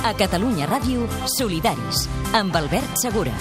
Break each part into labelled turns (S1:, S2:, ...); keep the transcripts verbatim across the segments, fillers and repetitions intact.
S1: A Catalunya Ràdio, Solidaris, amb Albert Segura.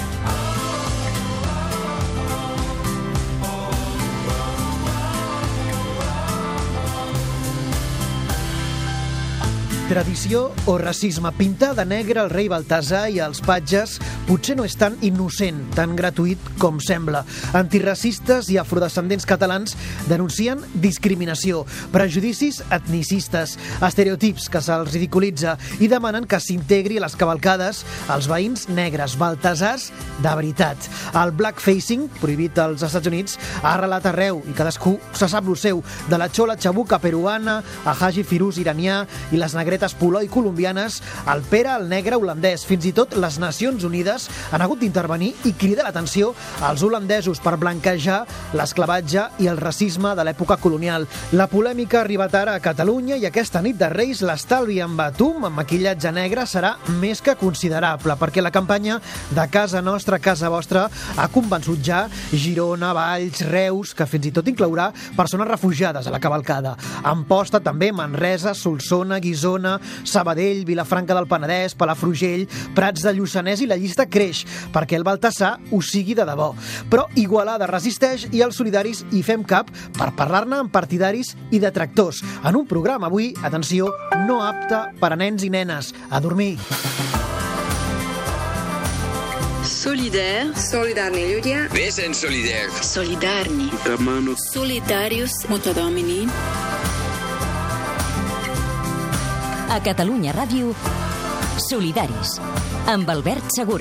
S2: Tradició o racisme. Pintar de negre el rei Baltasar i els patges potser no és tan innocent, tan gratuït com sembla. Antiracistes i afrodescendents catalans denuncien discriminació, prejudicis etnicistes, estereotips que se'ls ridiculitza i demanen que s'integri a les cavalcades els veïns negres, baltasars de veritat. El blackfacing, prohibit als Estats Units, ha arrelat arreu i cadascú se sap lo seu, de la xola xabuca peruana, a Haji Firuz iranià i les negretes Poloi colombianes, el Pere el negre holandès. Fins i tot les Nacions Unides han hagut d'intervenir i cridar l'atenció als holandesos per blanquejar l'esclavatge i el racisme de l'època colonial. La polèmica ha arribat ara a Catalunya i aquesta nit de Reis l'estalvi en batum, amb maquillatge negre, serà més que considerable, perquè la campanya de Casa Nostra, Casa Vostra ha convençut ja Girona, Valls, Reus, que fins i tot inclourà persones refugiades a la cavalcada. Amposta també Manresa, Solsona, Guissona, Sabadell, Vilafranca del Penedès, Palafrugell, Prats de Lluçanès, i la llista creix perquè el Baltasar ho sigui de debò. Però Igualada resisteix i els solidaris hi fem cap per parlar-ne amb partidaris i detractors. En un programa avui, atenció, no apte per a nens i nenes. A dormir.
S3: Solidaire.
S4: Solidarni ľudia.
S5: Vesen solidaire.
S3: Solidarni. Solidarius. Motodomini.
S1: A Catalunya Ràdio, Solidaris, amb Albert Segura.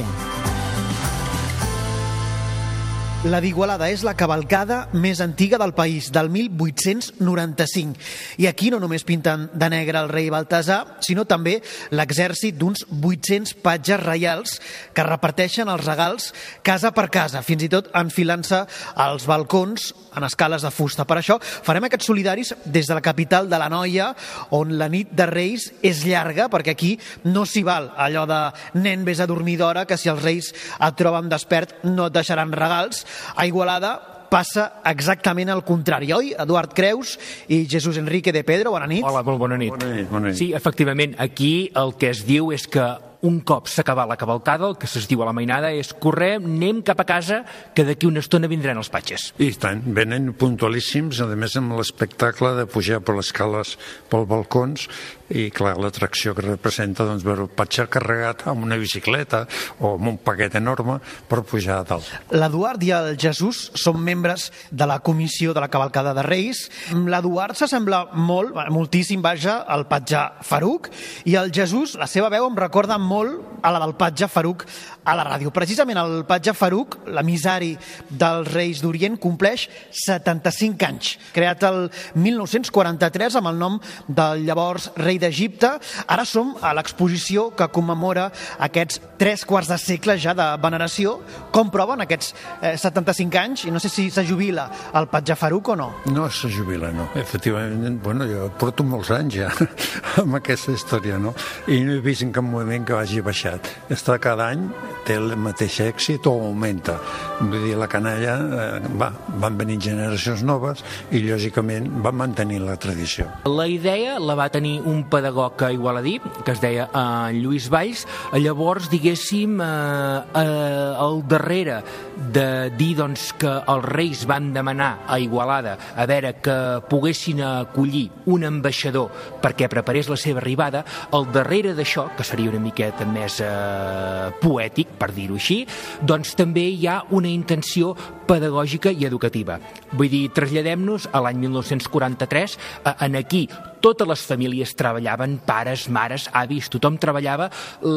S2: La d'Igualada és la cavalcada més antiga del país, del mil vuit-cents noranta-cinc. I aquí no només pinten de negre el rei Baltasar, sinó també l'exèrcit d'uns vuit-cents patges reials que reparteixen els regals casa per casa, fins i tot enfilant-se als balcons en escales de fusta. Per això farem aquests solidaris des de la capital de l'Anoia, on la nit de Reis és llarga, perquè aquí no s'hi val allò de nen, vés a dormir d'hora, que si els Reis et troben despert no et deixaran regals. A Igualada passa exactament al contrari, oi? Eduard Creus i Jesús Enrique de Pedro, bona nit.
S6: Hola, molt bona nit.
S7: Bona nit, bona nit.
S6: Sí, efectivament, aquí el que es diu és que un cop s'ha acabat la cavalcada, el que es diu a la mainada és correr, anem cap a casa, que d'aquí una estona vindran els patges.
S7: I tant, venen puntualíssims, a més amb l'espectacle de pujar per les escales pels balcons, i clar, l'atracció que representa doncs, veure el patge carregat amb una bicicleta o amb un paquet enorme per pujar a dalt.
S2: L'Eduard i el Jesús són membres de la comissió de la cavalcada de Reis. L'Eduard s'assembla molt, moltíssim, vaja, al patge Faruc, i el Jesús, la seva veu em recorda molt a la del patge Faruc a la ràdio. Precisament el patge Faruc, l'emissari dels Reis d'Orient, compleix setanta-cinc anys. Creat el mil nou-cents quaranta-tres amb el nom del llavors rei d'Egipte. Ara som a l'exposició que commemora aquests tres quarts de segle ja de veneració. Com proven aquests eh, setanta-cinc anys? I no sé si se jubila el patge Faruc o no.
S7: No se jubila, no. Efectivament, bueno, jo porto molts anys ja amb aquesta història, no? I no he vist en cap moment que hagi baixat. Està cada any, té el mateix èxit o augmenta. Vull dir, la canalla, eh, va, van venir generacions noves i, lògicament, van mantenir la tradició.
S6: La idea la va tenir un pedagog igualadí, que es deia eh, Lluís Valls. Llavors, diguéssim, eh, eh, al darrere de dir doncs, que els Reis van demanar a Igualada a veure que poguessin acollir un ambaixador perquè preparés la seva arribada, al darrere d'això, que seria una miqueta més eh, poètic, per dir-ho així, doncs també hi ha una intenció pedagògica i educativa. Vull dir, traslladem-nos a l'any mil nou-cents quaranta-tres, eh, en aquí totes les famílies treballaven, pares, mares, avis, tothom treballava,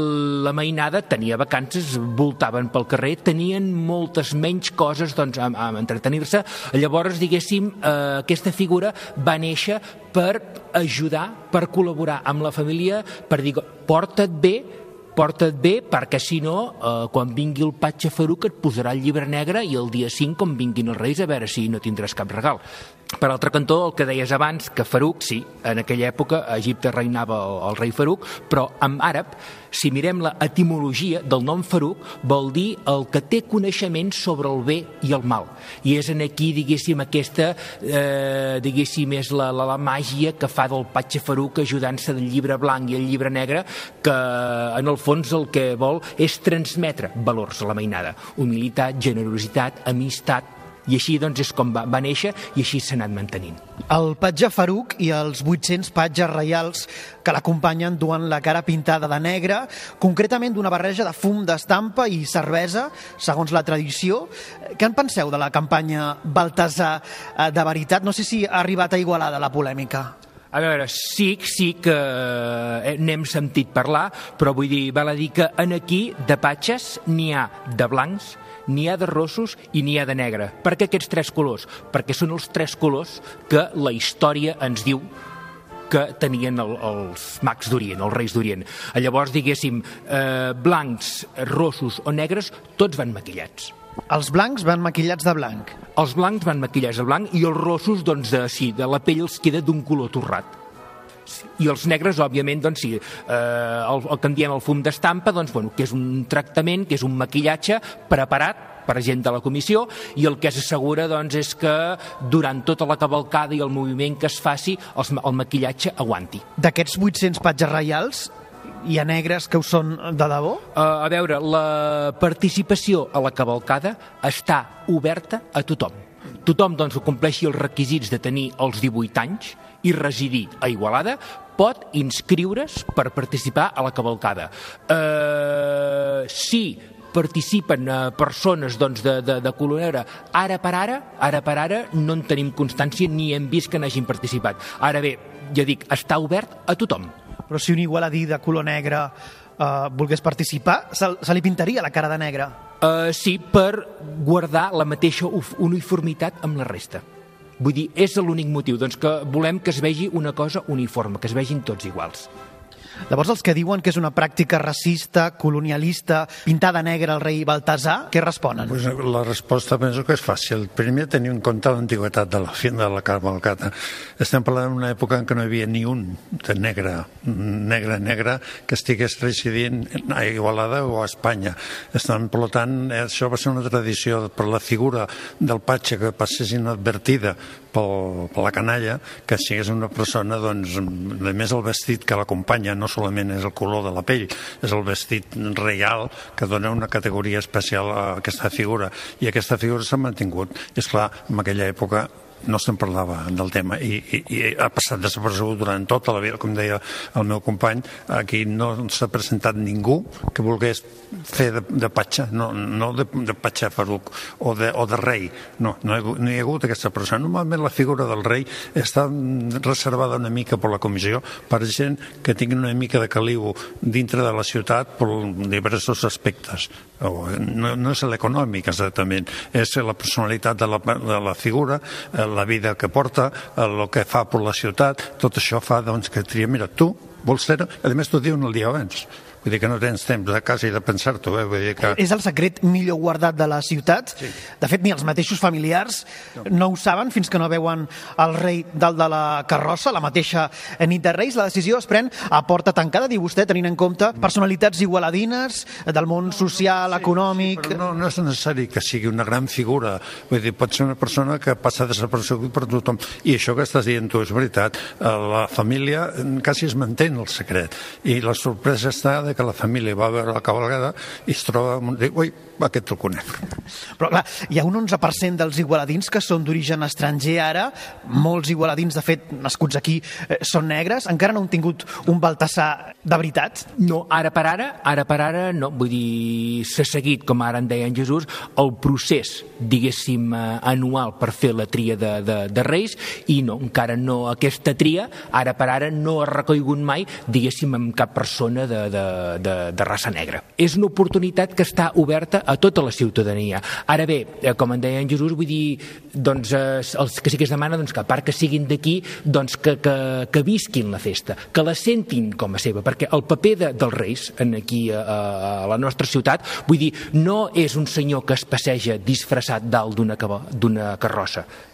S6: la mainada tenia vacances, voltaven pel carrer, tenien moltes menys coses doncs, a, a entretenir-se. Llavors, diguéssim, eh, aquesta figura va néixer per ajudar, per col·laborar amb la família, per dir, porta't bé, porta't bé, perquè si no, eh, quan vingui el patge Faruc et posarà el llibre negre i el dia cinc, quan vinguin els Reis, a veure si no tindràs cap regal. Per altre cantó, el que deies abans, que Farouk, sí, en aquella època a Egipte reinava el, el rei Farouk, però en àrab, si mirem la etimologia del nom Farouk, vol dir el que té coneixement sobre el bé i el mal. I és en aquí, diguéssim, aquesta, eh, diguéssim, és la, la, la màgia que fa del patge Farouk ajudant-se del llibre blanc i el llibre negre, que en el fons el que vol és transmetre valors a la mainada. Humilitat, generositat, amistat, i així doncs és com va, va néixer i així s'ha anat mantenint.
S2: El patge Farouk i els vuit-cents patges reials que l'acompanyen duen la cara pintada de negre, concretament d'una barreja de fum d'estampa i cervesa, segons la tradició. Què en penseu de la campanya Baltasar de veritat? No sé si ha arribat a Igualada la polèmica.
S6: A veure, sí, sí que n'hem sentit parlar, però vull dir, val a dir que en aquí de patges n'hi ha de blancs, n'hi ha de rossos i n'hi ha de negre. Per què aquests tres colors? Perquè són els tres colors que la història ens diu que tenien el, els mags d'Orient, els reis d'Orient. Llavors, diguéssim, eh, blancs, rossos o negres, tots van maquillats.
S2: Els blancs van maquillats de blanc.
S6: Els blancs van maquillats de blanc i els rossos, doncs, de, sí, de la pell els queda d'un color torrat. I els negres, òbviament, doncs sí, eh, el, el que en diem el fum d'estampa, doncs, bueno, que és un tractament, que és un maquillatge preparat per gent de la comissió, i el que s'assegura doncs, és que durant tota la cavalcada i el moviment que es faci, el, el maquillatge aguanti.
S2: D'aquests vuit-cents patges reials, hi ha negres que ho són de debò?
S6: Uh, a veure, la participació a la cavalcada està oberta a tothom. Tothom doncs, que compleixi els requisits de tenir els divuit anys i residir a Igualada pot inscriure's per participar a la cavalcada. Uh, si participen uh, persones doncs, de, de, de color negre, ara per ara, ara per ara no en tenim constància ni hem vist que n'hagin participat. Ara bé, ja dic, està obert a tothom.
S2: Però si un igualadí de color negre uh, volgués participar, se, se li pintaria la cara de negre?
S6: Uh, sí, per guardar la mateixa uniformitat amb la resta. Vull dir, és l'únic motiu, doncs que volem que es vegi una cosa uniforme, que es vegin tots iguals.
S2: Llavors, els que diuen que és una pràctica racista, colonialista, pintar de negre el rei Baltasar, què responen?
S7: Pues la resposta penso que és fàcil. Primer, tenir en compte l'antiguitat de la, de la cavalcada. Estem parlant d'una època en què no hi havia ni un de negre, negre, negre, que estigués residint a Igualada o a Espanya. Estan, per tant, això va ser una tradició per la figura del patge que passés inadvertida per, per la canalla, que sigués una persona, doncs, a més el vestit que l'acompanya no solament és el color de la pell, és el vestit reial que dona una categoria especial a aquesta figura, i aquesta figura s'ha mantingut. I esclar, en aquella època no se'n parlava del tema i, i, i ha passat desapercebut durant tota la vida, com deia el meu company. Aquí no s'ha presentat ningú que volgués fer de, de patxa, no, no de, de patxa Farouk o de, o de rei, no, no hi, no hi ha hagut aquesta persona. Normalment la figura del rei està reservada una mica per la comissió per gent que tingui una mica de caliu dintre de la ciutat per diversos aspectes. No, no és l'econòmic exactament, és la personalitat de la, de la figura, la vida que porta, el que fa per la ciutat. Tot això fa doncs, que tria, mira, tu vols ser... A més, t'ho diuen el dia abans. Vull dir que no tens temps de casa i de pensar-t'ho. Eh? Vull dir que...
S2: És el secret millor guardat de la ciutat. Sí. De fet, ni els mateixos familiars no. no ho saben fins que no veuen el rei dalt de la carrossa, la mateixa nit de Reis. La decisió es pren a porta tancada, diu vostè, tenint en compte personalitats igualadines del món social, sí, econòmic...
S7: Sí, però no, no és necessari que sigui una gran figura. Vull dir, pot ser una persona que passa desapercebut per tothom. I això que estàs dient tu és veritat. La família quasi es manté el secret. I la sorpresa està que la família va veure la cavalgada i es troba amb un... Dic, ui, aquest el conec.
S2: Però clar, hi ha un onze per cent dels igualadins que són d'origen estranger ara. Molts igualadins, de fet, nascuts aquí, eh, són negres. Encara no han tingut un Baltasar de veritat?
S6: No, ara per ara, ara per ara no. Vull dir, s'ha seguit, com ara en deia en Jesús, el procés, diguéssim, anual per fer la tria de, de, de Reis, i no, encara no, aquesta tria, ara per ara, no ha reconegut mai, diguéssim, amb cap persona de, de, de, de raça negra. És una oportunitat que està oberta a tota la ciutadania. Ara bé, com en deia en Jesús, vull dir, doncs, els que sí que es demana, doncs, que a part que siguin d'aquí, doncs, que, que, que visquin la festa, que la sentin com a seva, perquè el paper de, dels Reis en aquí a, a la nostra ciutat, vull dir, no és un senyor que es passeja disfressat dalt d'una d'una carrossa.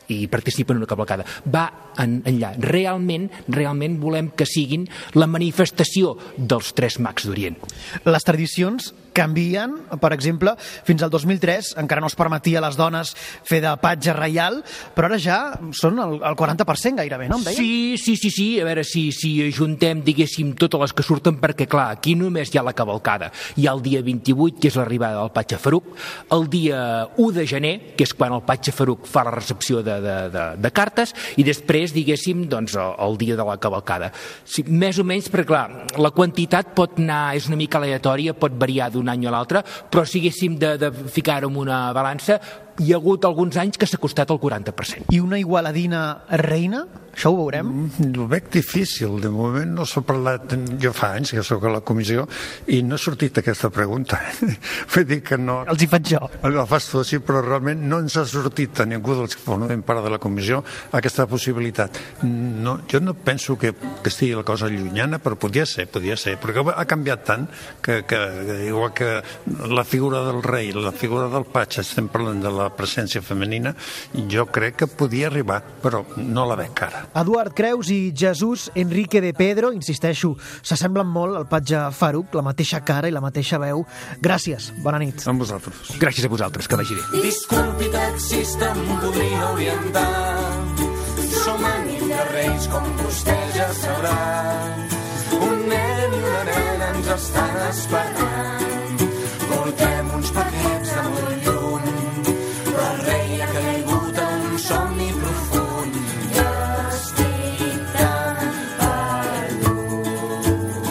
S6: i participa en una cavalcada. Va en, enllà. Realment, realment volem que siguin la manifestació dels tres mags d'Orient.
S2: Les tradicions canvien, per exemple, fins al dos mil tres encara no es permetia a les dones fer de patge reial, però ara ja són el, el quaranta per cent gairebé, no? Em deien?
S6: Sí, sí, sí, sí, a veure si, si ajuntem, diguéssim, totes les que surten, perquè, clar, aquí només hi ha la cavalcada. Hi ha el dia vint-i-vuit, que és l'arribada del Patge Faruc, el dia u de gener, que és quan el Patge Faruc fa la recepció de, de, de, de cartes, i després, diguéssim, doncs, el, el dia de la cavalcada. Sí, més o menys, perquè, clar, la quantitat pot anar, és una mica aleatòria, pot variar d'un any a l'altre, però si haguéssim de, de ficar-ho en una balança, hi ha hagut alguns anys que s'ha costat el quaranta per cent.
S2: I una igualadina reina? Això ho veurem?
S7: Mm, ho veig difícil. De moment no s'ha parlat... Jo fa anys que sóc a la comissió i no ha sortit aquesta pregunta. Vull dir que no...
S2: Els hi faig jo.
S7: La fas tu, sí, però realment no ens ha sortit a ningú dels que formem part de la comissió aquesta possibilitat. No, jo no penso que, que estigui la cosa llunyana, però podia ser, podia ser, perquè ha canviat tant que, que igual que la figura del rei, la figura del patge, estem parlant de la presència femenina, jo crec que podia arribar, però no la veig ara.
S2: Eduard Creus i Jesús Enrique de Pedro, insisteixo, s'assemblen molt al patge Faruc, la mateixa cara i la mateixa veu. Gràcies, bona nit.
S7: Amb vosaltres.
S6: Gràcies a vosaltres, que vagi bé.
S4: Disculpi, taxista, em podria orientar. Som amics de Reis, com vostè ja sabrà. Un nen i una nena ens estan esperant. Portem uns paquets de molt lluny, però el rei ha caigut en un somni profund. Ja estic tan perdut.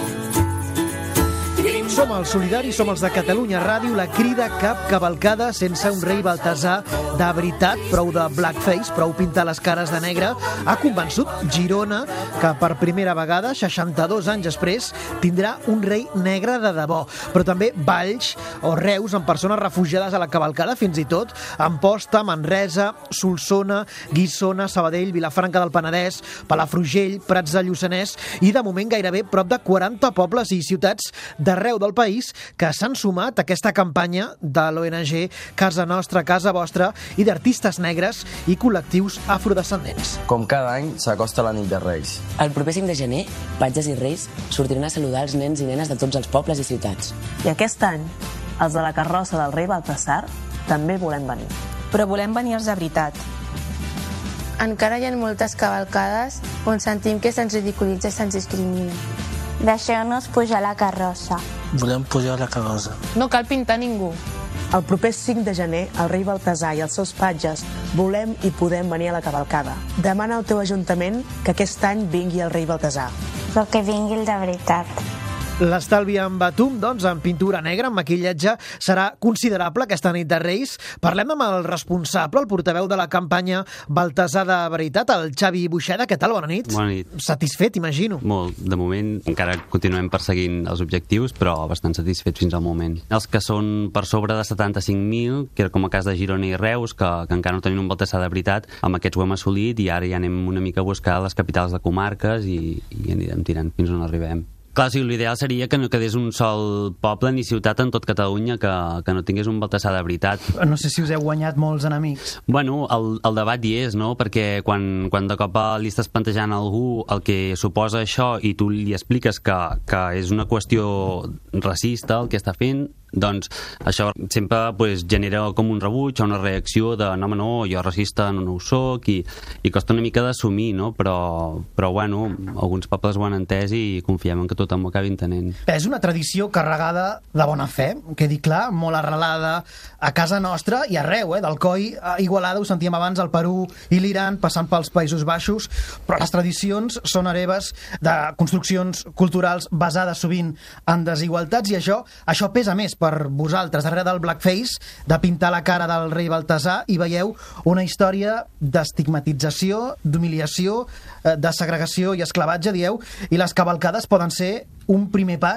S2: Som els solidaris, som els de Catalunya Ràdio, la crida cap cavalcada sense un rei Baltasar de veritat, prou de blackface, prou pintar les cares de negre. Ha convençut Girona que per primera vegada, seixanta-dos anys després, tindrà un rei negre de debò. Però també Valls o Reus, amb persones refugiades a la cavalcada, fins i tot Amposta, Manresa, Solsona, Guissona, Sabadell, Vilafranca del Penedès, Palafrugell, Prats de Lluçanès i, de moment, gairebé prop de quaranta pobles i ciutats d'arreu del país que s'han sumat a aquesta campanya de l'O N G Casa Nostra, Casa Vostra i d'artistes negres i col·lectius afrodescendents.
S5: Com cada any, s'acosta la nit de Reis.
S8: El proper cinc de gener, patges i reis sortiran a saludar els nens i nenes de tots els pobles i ciutats.
S9: I aquest any, els de la carrossa del rei Baltasar també volem venir.
S10: Però volem venir-los de veritat.
S11: Encara hi ha moltes cavalcades on sentim que se'ns ridiculitza i se'ns discrimina.
S12: Deixeu-nos pujar a la carrossa.
S13: Volem pujar a la carrossa.
S11: No cal pintar ningú.
S9: El proper cinc de gener, el rei Baltasar i els seus patges volem i podem venir a la cavalcada. Demana al teu ajuntament que aquest any vingui el rei Baltasar.
S12: Però que vingui el de veritat.
S2: L'estalvi en Batum, doncs, en pintura negra, en maquillatge, serà considerable aquesta nit de Reis. Parlem amb el responsable, el portaveu de la campanya Baltasar de veritat, el Xavi Buixeda. Què tal? Bona nit.
S14: Bona nit.
S2: Satisfet, imagino.
S14: Molt. De moment encara continuem perseguint els objectius, però bastant satisfets fins al moment. Els que són per sobre de setanta-cinc mil, que era com el cas de Girona i Reus, que, que encara no tenen un Baltasar de veritat, amb aquests ho hem assolit i ara ja anem una mica a buscar les capitals de comarques i, i anirem tirant fins on arribem. Clar, sí, l'ideal seria que no quedés un sol poble ni ciutat en tot Catalunya que, que no tingués un Baltasar de veritat.
S2: No sé si us heu guanyat molts enemics.
S14: Bueno, el, el debat hi és, no? Perquè quan, quan de cop li estàs plantejant a algú el que suposa això i tu li expliques que, que és una qüestió racista el que està fent, doncs això sempre pues, genera com un rebuig o una reacció de no, home, no, jo racista no, no ho soc i, i costa una mica d'assumir, no? Però, però bueno, alguns pobles ho han entès i confiem en que tothom ho acabi entenent.
S2: És una tradició carregada de bona fe, quedi clar, molt arrelada a casa nostra i arreu, eh? D'Alcoi a Igualada, ho sentíem abans, al Perú i l'Iran, passant pels Països Baixos, però les tradicions són hereves de construccions culturals basades sovint en desigualtats i això, això pesa més per vosaltres. Darrere del blackface, de pintar la cara del rei Baltasar, hi veieu una història d'estigmatització, d'humiliació, de segregació i esclavatge, dieu, i les cavalcades poden ser un primer pas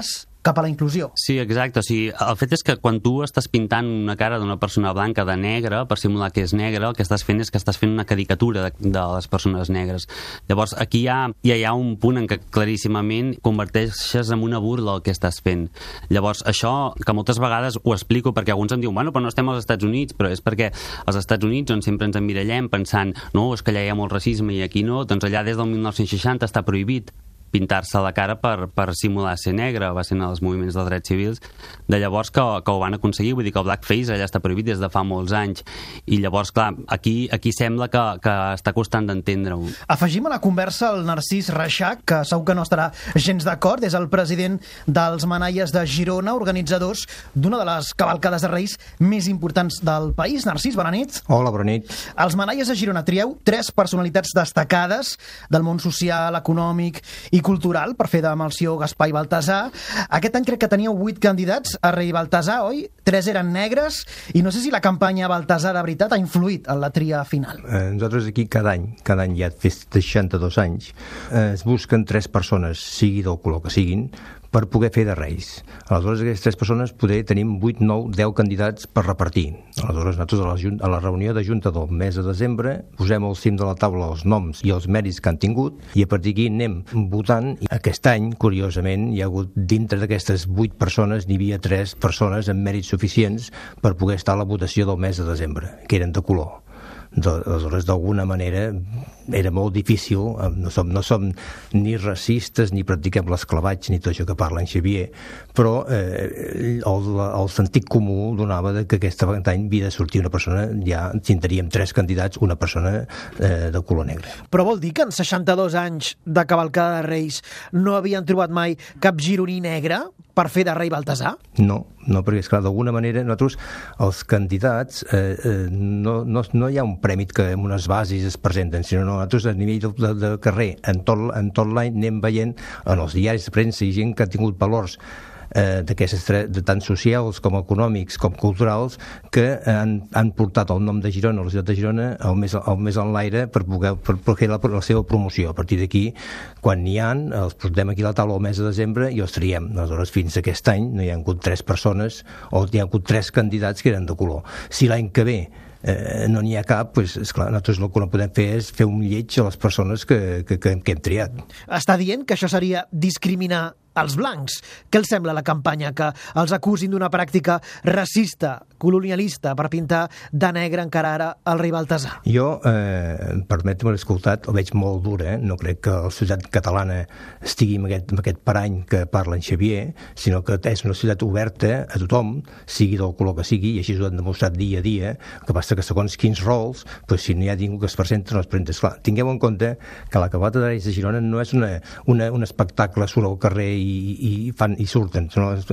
S2: cap a la inclusió.
S14: Sí, exacte. O sigui, el fet és que quan tu estàs pintant una cara d'una persona blanca de negre, per simular que és negre, el que estàs fent és que estàs fent una caricatura de, de les persones negres. Llavors, aquí hi ha, ja hi ha un punt en què claríssimament converteixes en una burla el que estàs fent. Llavors, això, que moltes vegades ho explico perquè alguns em diuen, bueno, però no estem als Estats Units, però és perquè als Estats Units, on sempre ens emmirallem pensant, no, és que allà hi ha molt racisme i aquí no, doncs allà des del mil nou-cents seixanta està prohibit pintar-se la cara per, per simular ser negre, va ser en els moviments dels drets civils, de llavors que, que ho van aconseguir, vull dir que el blackface allà està prohibit des de fa molts anys, i llavors, clar, aquí, aquí sembla que, que està costant d'entendre-ho.
S2: Afegim a la conversa el Narcís Reixac, que segur que no estarà gens d'acord, és el president dels Manaies de Girona, organitzadors d'una de les cavalcades de Reis més importants del país. Narcís, bona nit.
S15: Hola, bona nit.
S2: Els Manaies de Girona trieu tres personalitats destacades del món social, econòmic i i cultural per fer de Melcior, Gaspar i Baltasar. Aquest any crec que teníeu vuit candidats a rei Baltasar, oi? Tres eren negres, i no sé si la campanya Baltasar de veritat ha influït en la tria final.
S15: Eh, nosaltres aquí cada any, cada any ja fa seixanta-dos anys, eh, es busquen tres persones, sigui del color que siguin, per poder fer de reis. Aleshores, aquestes tres persones poder tenim vuit, nou, deu candidats per repartir. Aleshores, nosaltres a la, junta, a la reunió de Junta del mes de desembre posem al cim de la taula els noms i els mèrits que han tingut i a partir d'aquí anem votant. Aquest any, curiosament, hi ha hagut dintre d'aquestes vuit persones, n'hi havia tres persones amb mèrits suficients per poder estar a la votació del mes de desembre, que eren de color. Aleshores, d'alguna manera era molt difícil, no som, no som ni racistes ni practiquem l'esclavatge ni tot això que parla en Xavier, però eh, el, el sentit comú donava que aquest any havia de sortir una persona, ja tindríem tres candidats, una persona eh, de color negre.
S2: Però vol dir que en seixanta-dos anys de cavalcada de Reis no havien trobat mai cap gironí negre per fer de rei Baltasar?
S15: No, no, perquè és clar, d'alguna manera nosaltres, els candidats, eh, eh, no, no, no hi ha un premi que amb unes bases es presenten, sinó nosaltres a nivell de, de, de carrer, en tot, en tot l'any anem veient en els diaris de premsa i gent que ha tingut valors eh, d'aquestes de tant socials com econòmics com culturals que han, han portat el nom de Girona, la ciutat de Girona, el més, el més en l'aire per poder per, per fer la, la seva promoció. A partir d'aquí, quan n'hi ha, els portem aquí a la taula el mes de desembre i els triem. Aleshores, fins a aquest any no hi ha hagut tres persones o hi ha hagut tres candidats que eren de color. Si l'any que ve Eh, no n'hi ha cap, doncs, esclar, nosaltres el que no podem fer és fer un lleig a les persones que, que, que, que hem triat.
S2: Està dient que això seria discriminar els blancs. Què els sembla la campanya? Que els acusin d'una pràctica racista, colonialista, per pintar de negre encara ara el rei Baltasar?
S15: Jo, eh, permet-me l'escoltat, el veig molt dur, eh? No crec que la societat catalana estigui amb aquest, amb aquest parany que parla en Xavier, sinó que és una societat oberta a tothom, sigui del color que sigui, i així ho han demostrat dia a dia, que passa que segons quins rols, doncs, si no hi ha ningú que es presenta, no es presenta. Esclar, tingueu en compte que la cavalcada de Reis de Girona no és una, una, un espectacle surt al carrer i i, i, fan, i surten.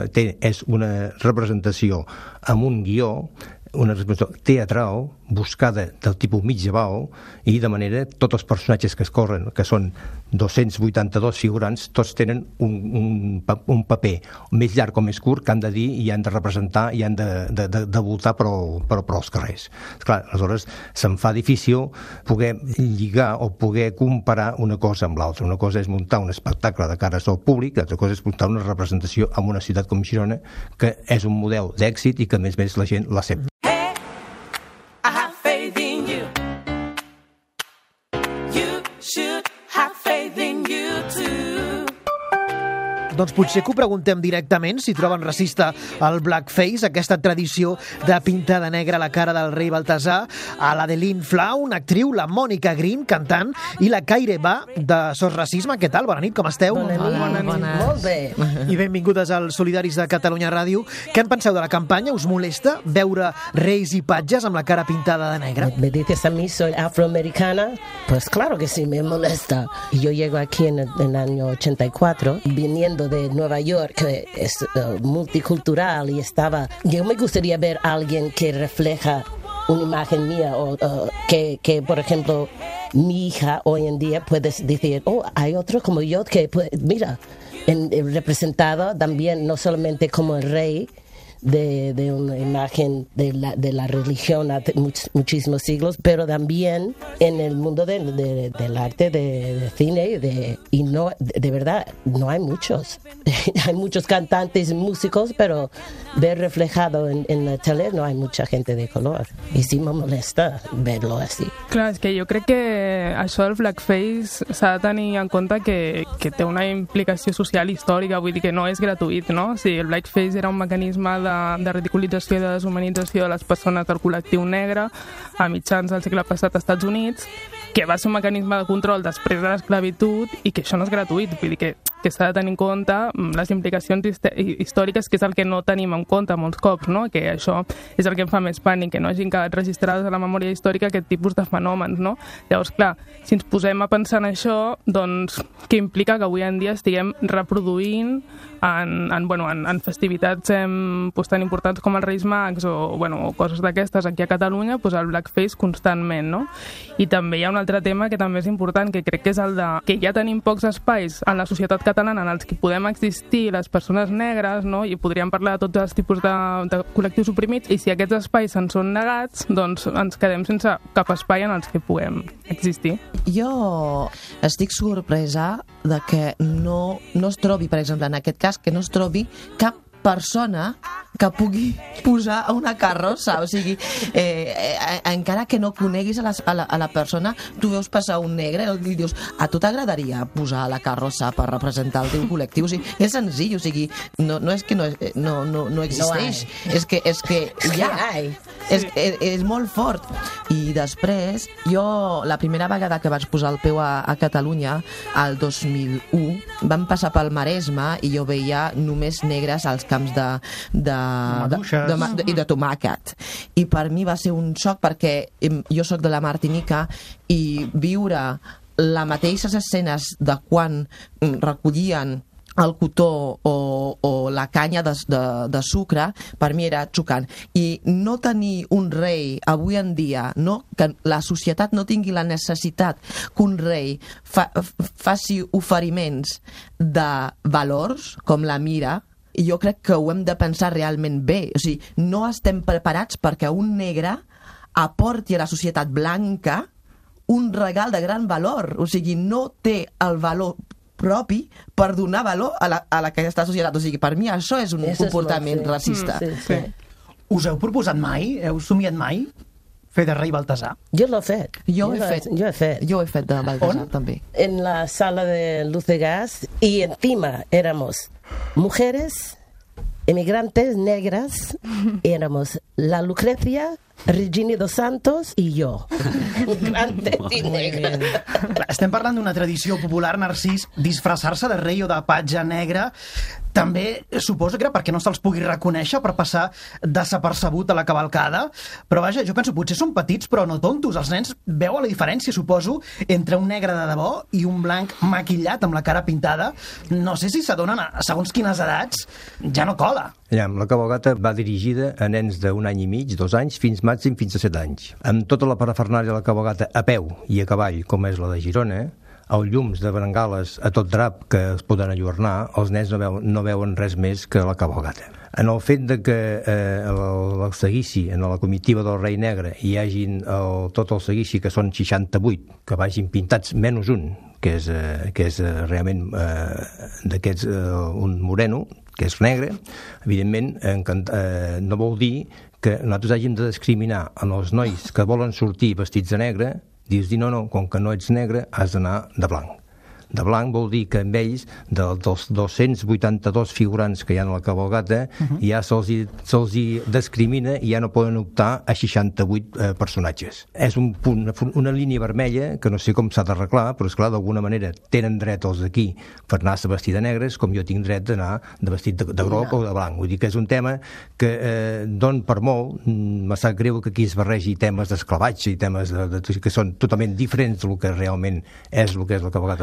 S15: És una representació amb un guió, una representació teatral buscada del tipus mitjaval i de manera tots els personatges que es corren, que són dos-cents vuitanta-dos figurants, tots tenen un, un, un paper més llarg o més curt que han de dir i han de representar i han de, de, de, de voltar per, per, per als carrers. Esclar, aleshores se'm fa difícil poder lligar o poder comparar una cosa amb l'altra. Una cosa és muntar un espectacle de cares al públic, l'altra cosa és muntar una representació en una ciutat com Girona, que és un model d'èxit i que a més a més la gent l'accepta.
S2: Doncs potser que ho preguntem directament si troben racista el blackface, aquesta tradició de pintar de negre la cara del rei Baltasar, a l'Adeline Flau, una actriu, la Mònica Green, cantant, i la Kaire Ba, de Sos Racisme. Què tal? Bona nit, com esteu?
S16: Bona nit. Bona nit. Molt bé.
S2: I benvingudes als Solidaris de Catalunya Ràdio. Què en penseu de la campanya? Us molesta veure reis i patges amb la cara pintada de negre?
S16: Me dices a mí, soy afroamericana? Pues claro que sí, me molesta. Yo llego aquí en el, en el año ochenta y cuatro, viniendo de Nueva York, que es uh, multicultural, y estaba, yo me gustaría ver a alguien que refleja una imagen mía, o uh, que, que, por ejemplo, mi hija hoy en día puedes decir, oh, hay otro como yo que, pues, mira, en, en representado también, no solamente como el rey de, de una imagen de la, de la religión hace much, muchísimos siglos, pero también en el mundo de, de, del arte, de, de cine, de, y no, de, de verdad, no hay muchos. Hay muchos cantantes y músicos, pero ver reflejado en, en la tele no hay mucha gente de color. Y sí me molesta verlo así.
S17: Clar, és que jo crec que això del blackface s'ha de tenir en compte que, que té una implicació social i històrica, vull dir que no és gratuït, no? O sigui, el blackface era un mecanisme de, de ridiculització i de deshumanització de les persones del col·lectiu negre a mitjans del segle passat als Estats Units, que va ser un mecanisme de control després de l'esclavitud i que això no és gratuït, vull dir que, que s'ha de tenir en compte les implicacions històriques, que és el que no tenim en compte molts cops, no? Que això és el que em fa més pànic, que no hagin quedat registrades a la memòria històrica aquest tipus de fenòmens, no? Llavors, clar, si ens posem a pensar en això, doncs, què implica que avui en dia estiguem reproduint en, en, bueno, en, en festivitats em, pues, tan importants com els Reis Mags o, bueno, o coses d'aquestes aquí a Catalunya, pues, el blackface constantment, no? I també hi ha un altre tema que també és important, que crec que és el de que ja tenim pocs espais en la societat catalana en els que podem existir les persones negres, no? I podríem parlar de tots els tipus de, de col·lectius oprimits, i si aquests espais ens són negats, doncs ens quedem sense cap espai en els que puguem existir.
S18: Jo estic sorpresa de que no, no es trobi, per exemple, en aquest cas, que no es trobi cap persona que pugui posar una carrossa, o sigui, eh, eh, encara que no coneguis a la, a, la, a la persona, tu veus passar un negre i dius, a tu t'agradaria posar la carrossa per representar el teu col·lectiu? O sigui, és senzill, o sigui, no, no és que no, no, no, no existeix, no és que, és que ja, és, és, és molt fort. I després, jo, la primera vegada que vaig posar el peu a, a Catalunya, al dos mil u, vam passar pel Maresme i jo veia només negres als camps de, de, de, de, de, de, de tomàquet. I per mi va ser un xoc perquè jo sóc de la Martinica i viure les mateixes escenes de quan recollien el cotó o, o la canya de, de, de sucre, per mi era xocant. I no tenir un rei avui en dia, no? Que la societat no tingui la necessitat que un rei fa, faci oferiments de valors, com la mira, i jo crec que ho hem de pensar realment bé. O sigui, no estem preparats perquè un negre aporti a la societat blanca un regal de gran valor. O sigui, no té el valor propi per donar valor a, la, a la aquesta societat. O sigui, per mi això és un Eso comportament és racista.
S2: Mm, sí, sí. Us heu proposat mai? Heu somiat mai fer de rei Baltasar?
S16: Jo l'he fet.
S18: Jo, jo, he fet.
S16: jo he fet.
S18: Jo he fet de Baltasar,
S2: On?
S18: també.
S16: En la sala de luz de gas, y encima éramos mujeres, emigrantes negras, éramos la Lucrecia, Regina dos Santos i jo. Migrante i negra.
S2: Estem parlant d'una tradició popular, Narcís, disfressar-se de rei o de patge negre. També suposo que era perquè no se'ls pugui reconèixer per passar desapercebut a la cavalcada. Però vaja, jo penso, potser són petits però no tontos. Els nens veuen la diferència, suposo, entre un negre de debò i un blanc maquillat amb la cara pintada. No sé si s'adonen a segons quines edats ja no cola.
S15: Ja, la cavalgata va dirigida a nens d'un any i mig, dos anys, fins màxim fins a set anys. Amb tota la parafernàlia de la cavalgata a peu i a cavall, com és la de Girona, els llums de bengales a tot drap que es poden ajornar, els nens no veuen, no veuen res més que la cavalgata. En el fet de que eh, el, el seguici, en la comitiva del rei negre, hi hagin el, tot el seguici, que són seixanta-vuit, que vagin pintats menys un, que és, eh, que és eh, realment eh, d'aquests eh, un moreno, que és negre, evidentment encant, eh, no vol dir que nosaltres hàgim de discriminar en els nois que volen sortir vestits de negre, dius, no, no, com que no ets negre has d'anar de blanc. De blanc vol dir que amb ells, de, dels dos-cents vuitanta-dos figurants que hi ha a la cavalgata, uh-huh. ja se'ls hi, se'ls hi discrimina i ja no poden optar a seixanta-vuit eh, personatges. És un punt, una línia vermella que no sé com s'ha d'arreglar, però esclar, d'alguna manera tenen dret els d'aquí per anar-se vestir de negres, com jo tinc dret d'anar de vestit de, de groc no. o de blanc. Vull dir que és un tema que eh, don per molt, me sap greu que aquí es barregi temes d'esclavatge i temes de, de, que són totalment diferents del que realment és el que és la cavalgata de Reis,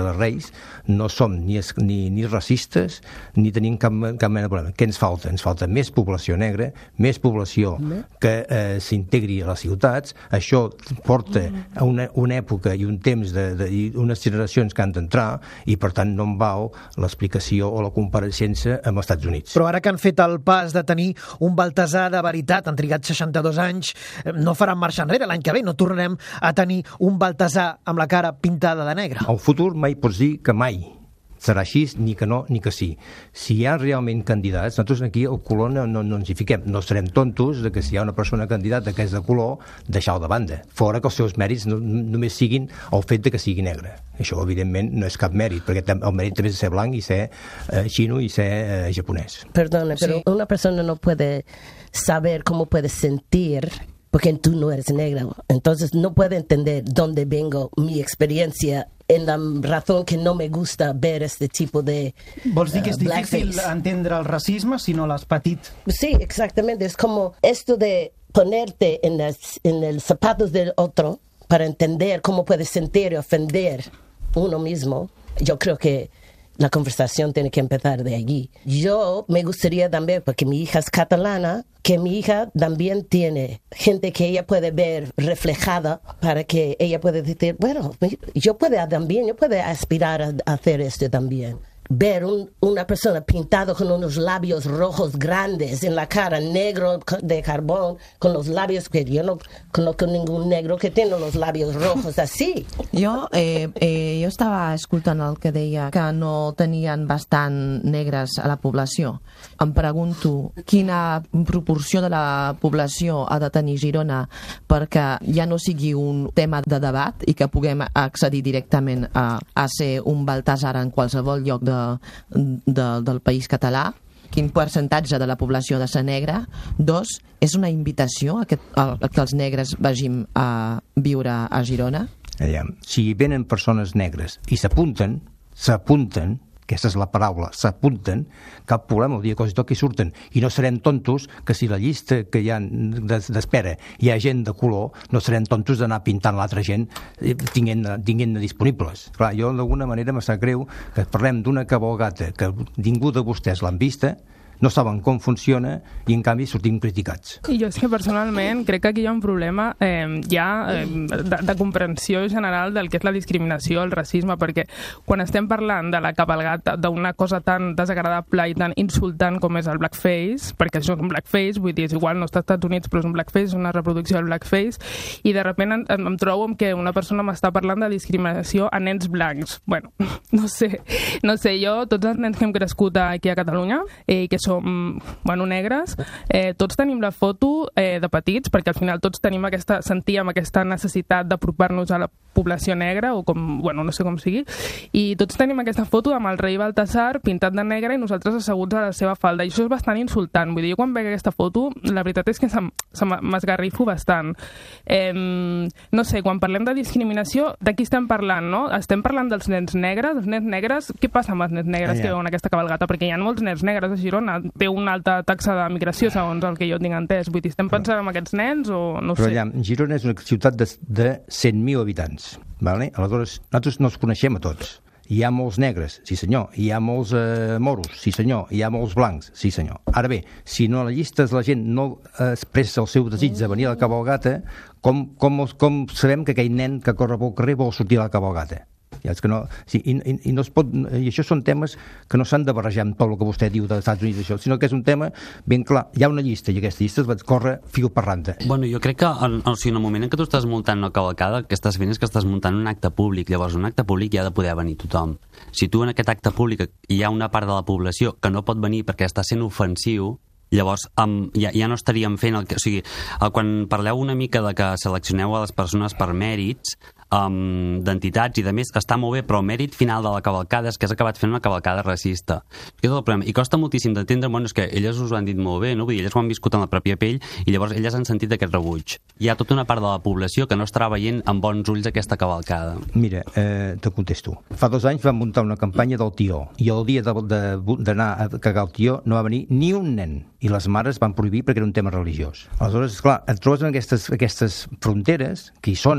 S15: Reis no som ni, es, ni, ni racistes ni tenim cap, cap mena de problema. Què ens falta? Ens falta més població negra, més població que eh, s'integri a les ciutats. Això porta a una, una època i un temps de, de, i unes generacions que han d'entrar i per tant no em val l'explicació o la compareixença amb els Estats Units.
S2: Però ara que han fet el pas de tenir un Baltasar de veritat, han trigat seixanta-dos anys, no faran marxa enrere l'any que ve, no tornarem a tenir un Baltasar amb la cara pintada de negre.
S15: El futur mai pots dir que mai serà així, ni que no, ni que sí. Si hi ha realment candidats, nosaltres aquí al color no, no, no ens hi fiquem. No serem tontos de que si hi ha una persona candidata que és de color, deixar-ho de banda. Fora que els seus mèrits no, només siguin el fet de que sigui negre. Això, evidentment, no és cap mèrit, perquè el mèrit també és ser blanc i ser eh, xino i ser eh, japonès.
S16: Perdona, pero sí. Una persona no puede saber cómo puede sentir porque tú no eres negro. Entonces no puede entender dónde vengo, mi experiencia, en la razón que no me gusta ver este tipo de
S19: Vols dir que és
S16: uh,
S19: difícil entendre el racisme si no l'has patit?
S16: Sí, exactamente. Es como esto de ponerte en, las, en el zapatos del otro para entender cómo puedes sentir y ofender uno mismo. Yo creo que la conversación tiene que empezar de allí. Yo me gustaría también, porque mi hija es catalana, que mi hija también tiene gente que ella puede ver reflejada para que ella pueda decir, bueno, yo puedo también, yo puedo aspirar a hacer esto también. Ver un, una persona pintada con unos labios rojos grandes en la cara, negro de carbón, con los labios, que yo no conozco ningún negro que tiene los labios rojos así.
S18: Jo, eh, eh, jo estava escoltant el que deia que no tenien bastant negres a la població. Em pregunto quina proporció de la població ha de tenir Girona perquè ja no sigui un tema de debat i que puguem accedir directament a, a ser un Baltasar en qualsevol lloc de De, del país català, quin percentatge de la població de ser negra. Dos, és una invitació a que, a, a que els negres vagim a viure a Girona?
S15: Aviam, si venen persones negres i s'apunten, s'apunten, aquesta és la paraula, s'apunten, cap problema, el dia que els toqui surten. I no serem tontos que si la llista que hi ha d'espera hi ha gent de color, no serem tontos d'anar pintant l'altra gent tinguent-ne tinguent disponibles. Clar, jo d'alguna manera me sap greu que parlem d'una cabalgata que ningú de vostès l'han vista, no saben com funciona i en canvi sortim criticats.
S17: I jo és que personalment crec que aquí hi ha un problema eh, ja eh, de, de comprensió general del que és la discriminació, el racisme, perquè quan estem parlant de la cabalgata, d'una cosa tan desagradable i tan insultant com és el blackface, perquè això és un blackface, vull dir, és igual, no està als Estats Units, però és un blackface, és una reproducció del blackface, i de sobte em, em trobo amb que una persona m'està parlant de discriminació a nens blancs. Bueno, no sé, no sé, jo, tots els nens que hem crescut aquí a Catalunya, eh, que som bueno, negres, eh, tots tenim la foto eh, de petits, perquè al final tots tenim aquesta, sentíem aquesta necessitat d'apropar-nos a la població negra, o com, bueno, no sé com sigui, i tots tenim aquesta foto amb el rei Baltasar pintat de negre i nosaltres asseguts a la seva falda, i això és bastant insultant. Vull dir, jo quan veig aquesta foto, la veritat és que se, se m'esgarrifo bastant. Eh, no sé, quan parlem de discriminació, de qui estem parlant, no? Estem parlant dels nens negres, els nens negres, què passa amb els nens negres que veuen aquesta cabalgata? Perquè hi ha molts nens negres a Girona, té una alta taxa de migració, segons el que jo tinc entès. Vull dir, estem pensant en aquests nens o no
S15: Però
S17: sé?
S15: Allà, Girona és una ciutat de, de cent mil habitants. Vale? Aleshores, nosaltres no els coneixem a tots. Hi ha molts negres, sí senyor. Hi ha molts eh, moros, sí senyor. Hi ha molts blancs, sí senyor. Ara bé, si no a la llista la gent no expressa el seu desig de venir a la cabalgata, com, com, com sabem que aquell nen que corre pel carrer vol sortir a la cabalgata? Ja, és que no, sí, i, i, i, no es pot, i això són temes que no s'han de barrejar amb tot el que vostè diu dels Estats Units, això, sinó que és un tema ben clar. Hi ha una llista i aquesta llista es va córrer fil per randa.
S14: Bueno, jo crec que en, o sigui, en el moment en què tu estàs muntant una cavalcada, el que estàs fent és que estàs muntant un acte públic. Llavors, un acte públic hi ha de poder venir tothom. Si tu en aquest acte públic hi ha una part de la població que no pot venir perquè està sent ofensiu, llavors um, ja, ja no estaríem fent el que... O sigui, quan parleu una mica de que seleccioneu a les persones per mèrits, um, d'entitats i de més, està molt bé, però el mèrit final de la cavalcada és que has acabat fent una cavalcada racista. Aquest és el problema. I costa moltíssim d'entendre, bueno, és que elles us ho han dit molt bé, no? Vull dir, elles ho han viscut en la pròpia pell i llavors elles han sentit aquest rebuig. Hi ha tota una part de la població que no estarà veient amb bons ulls aquesta cavalcada.
S15: Mira, eh, te contesto. Fa dos anys vam muntar una campanya del tió i el dia d'anar a cagar el tió no va venir ni un nen i les mares van prohibir perquè era un tema religiós. Aleshores, esclar, et trobes en aquestes, aquestes fronteres que hi són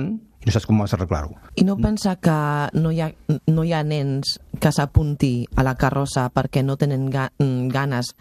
S15: i no saps com vas arreglar-ho.
S18: I no pensa que no hi ha, no hi ha nens que s'apunti a la carrossa perquè no tenen ga ganes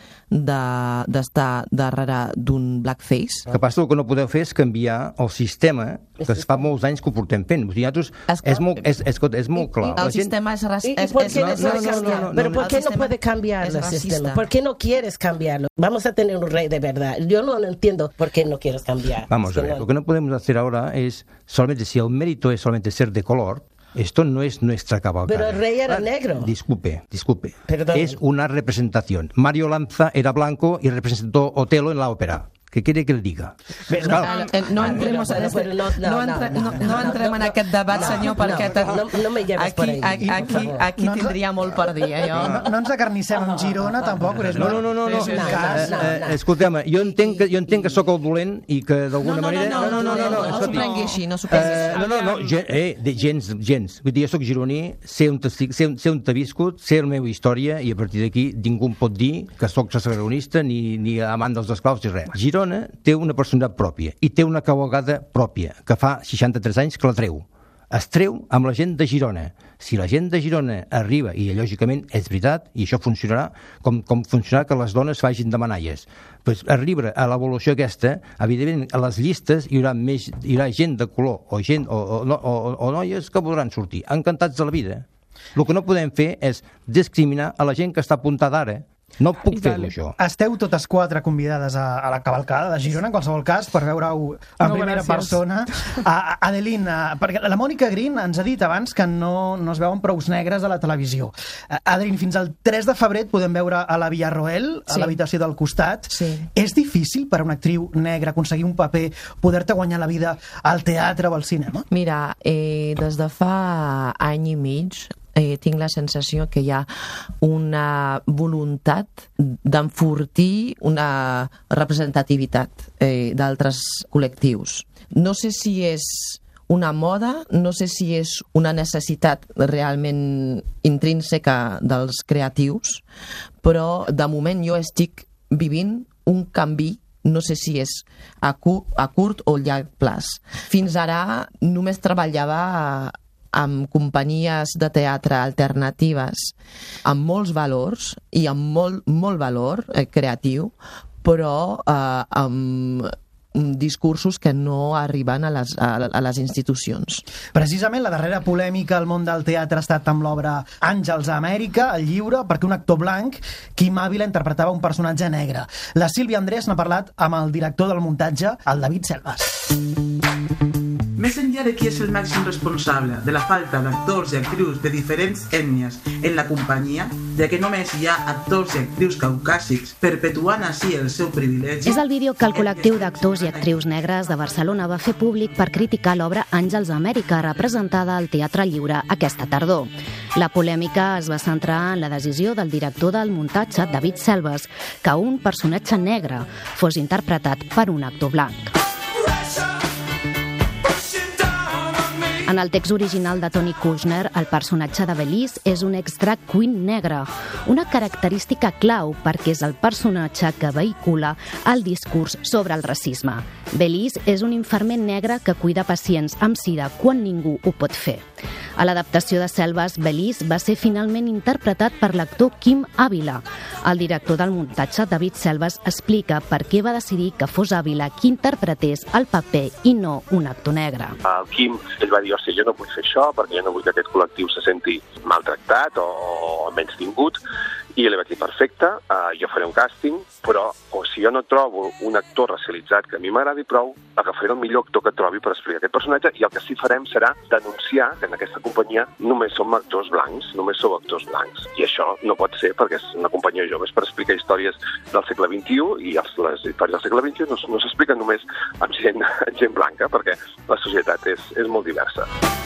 S18: d'estar de, darrere d'un blackface?
S15: El que passa, el que no podeu fer és canviar el sistema, que es fa molts anys que ho portem fent. O sigui, nosaltres, és, molt, és, és, és molt clar.
S18: El sistema es racista.
S16: ¿Y por qué no puede cambiar? ¿Pero por qué no puede cambiar el sistema? ¿Por qué no quieres cambiarlo? Vamos a tener un rey de verdad. Yo no entiendo por qué no quieres cambiar.
S15: Vamos a ver, lo que no podemos hacer ahora es, solamente si el mérito es solamente ser de color, esto no es nuestra cabalgada.
S16: Pero el rey era negro.
S15: Disculpe, disculpe.
S16: Perdón.
S15: Es una representación. Mario Lanza era blanco y representó Otelo en la ópera. ¿Qué quiere que le diga?
S18: Pero, claro. no, no, entremos en este, no, no, no, entre, no, no, no entrem en aquest debat, no, senyor, perquè
S16: no, no, no me lleves por ahí.
S18: Aquí, aquí, aquí no, tindria molt per dir, eh, jo.
S2: No, no ens acarnissem amb Girona, tampoc. És
S15: no, no, no, no, no.
S2: És un no, cas.
S15: No, no, no. Eh, escolteu-me, jo entenc que, jo entenc que sóc el dolent i que d'alguna
S18: no, no,
S15: manera...
S18: No, no, no, no, no, no, no s'ho prengui així, no s'ho prengui així.
S15: No, no, no, eh, gens, gens. Vull dir, jo sóc gironí, sé on t'he viscut, sé la meva història i a partir d'aquí ningú em pot dir que sóc sassagonista ni, ni amant dels esclaus ni res. Girona té una personalitat pròpia i té una cavalgada pròpia que fa seixanta-tres anys que la treu. Es treu amb la gent de Girona. Si la gent de Girona arriba, i lògicament és veritat, i això funcionarà com, com funcionarà que les dones facin de manalles, pues arriba a l'evolució aquesta, evidentment a les llistes hi haurà, més, hi haurà gent de color o, gent, o, o, o, o noies que podran sortir encantats de la vida. El que no podem fer és discriminar a la gent que està apuntada ara. No puc fer-ho, això.
S2: Esteu totes quatre convidades a, a la cavalcada de Girona, en qualsevol cas, per veure-ho en no, primera gràcies. persona. A, a Adeline, a, perquè la Mònica Green ens ha dit abans que no, no es veuen prous negres a la televisió. A, Adeline, fins al tres de febrer et podem veure a la Villarroel, a sí. l'habitació del costat.
S18: Sí.
S2: És difícil per a una actriu negra aconseguir un paper, poder-te guanyar la vida al teatre o al cinema?
S18: Mira, eh, des de fa any i mig Eh, tinc la sensació que hi ha una voluntat d'enfortir una representativitat eh, d'altres col·lectius. No sé si és una moda, no sé si és una necessitat realment intrínseca dels creatius, però de moment jo estic vivint un canvi, no sé si és a, cur a curt o llarg plaç. Fins ara només treballava amb companyies de teatre alternatives amb molts valors i amb molt, molt valor eh, creatiu, però eh, amb discursos que no arriben a les, a, a les institucions.
S2: Precisament la darrera polèmica al món del teatre ha estat amb l'obra Àngels a Amèrica, el lliure, perquè un actor blanc, Quim Ávila, interpretava un personatge negre. La Sílvia Andrés n'ha parlat amb el director del muntatge, el David Selves.
S20: Més enllà de qui és el màxim responsable de la falta d'actors i actrius de diferents ètnies en la companyia, ja que només hi ha actors i actrius caucàsics perpetuant així el seu privilegi...
S21: És el vídeo que el col·lectiu d'actors i actrius negres de Barcelona va fer públic per criticar l'obra Àngels a Amèrica, representada al Teatre Lliure aquesta tardor. La polèmica es va centrar en la decisió del director del muntatge, David Selves, que un personatge negre fos interpretat per un actor blanc. En el text original de Tony Kushner, el personatge de Belize és un ex-drag queen negre, una característica clau perquè és el personatge que vehicula el discurs sobre el racisme. Belize és un infermer negre que cuida pacients amb sida quan ningú ho pot fer. A l'adaptació de Selves, Belize va ser finalment interpretat per l'actor Quim Ávila. El director del muntatge, David Selves, explica per què va decidir que fos Ávila qui interpretés el paper i no un actor negre.
S22: El Quim ell va dir, hòstia, jo no vull fer això perquè jo no vull que aquest col·lectiu se senti maltractat o, o menys tingut, i li vaig dir, perfecte, uh, jo faré un càsting, però o si jo no trobo un actor racialitzat que a mi m'agradi prou, agafaré el millor actor que trobi per explicar aquest personatge, i el que sí farem serà denunciar que en aquesta companyia només som actors blancs, només sou actors blancs. I això no pot ser perquè és una companyia jove, és per explicar històries del segle vint-i-u, i les històries del segle vint-i-u no, no s'expliquen només amb gent, gent blanca, perquè la societat és, és molt diversa.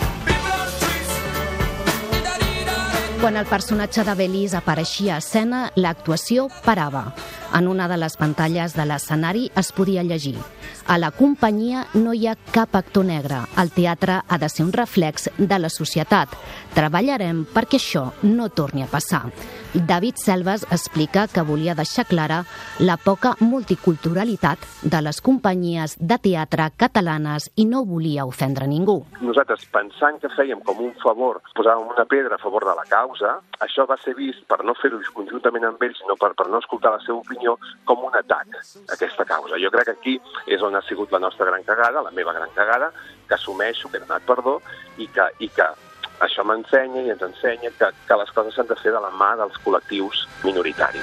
S21: Quan el personatge de Belize apareixia a escena, l'actuació parava. En una de les pantalles de l'escenari es podia llegir: a la companyia no hi ha cap actor negre. El teatre ha de ser un reflex de la societat. Treballarem perquè això no torni a passar. David Selves explica que volia deixar clara la poca multiculturalitat de les companyies de teatre catalanes i no volia ofendre ningú.
S22: Nosaltres, pensant que fèiem com un favor, posàvem una pedra a favor de la causa, això va ser vist, per no fer-ho conjuntament amb ells, sinó per, per no escoltar la seva opinió, com un atac a aquesta causa. Jo crec que aquí és on ha sigut la nostra gran cagada, la meva gran cagada, que assumeixo, que he demanat perdó, i que, i que això m'ensenya i ens ensenya que, que les coses s'han de fer de la mà dels col·lectius minoritaris.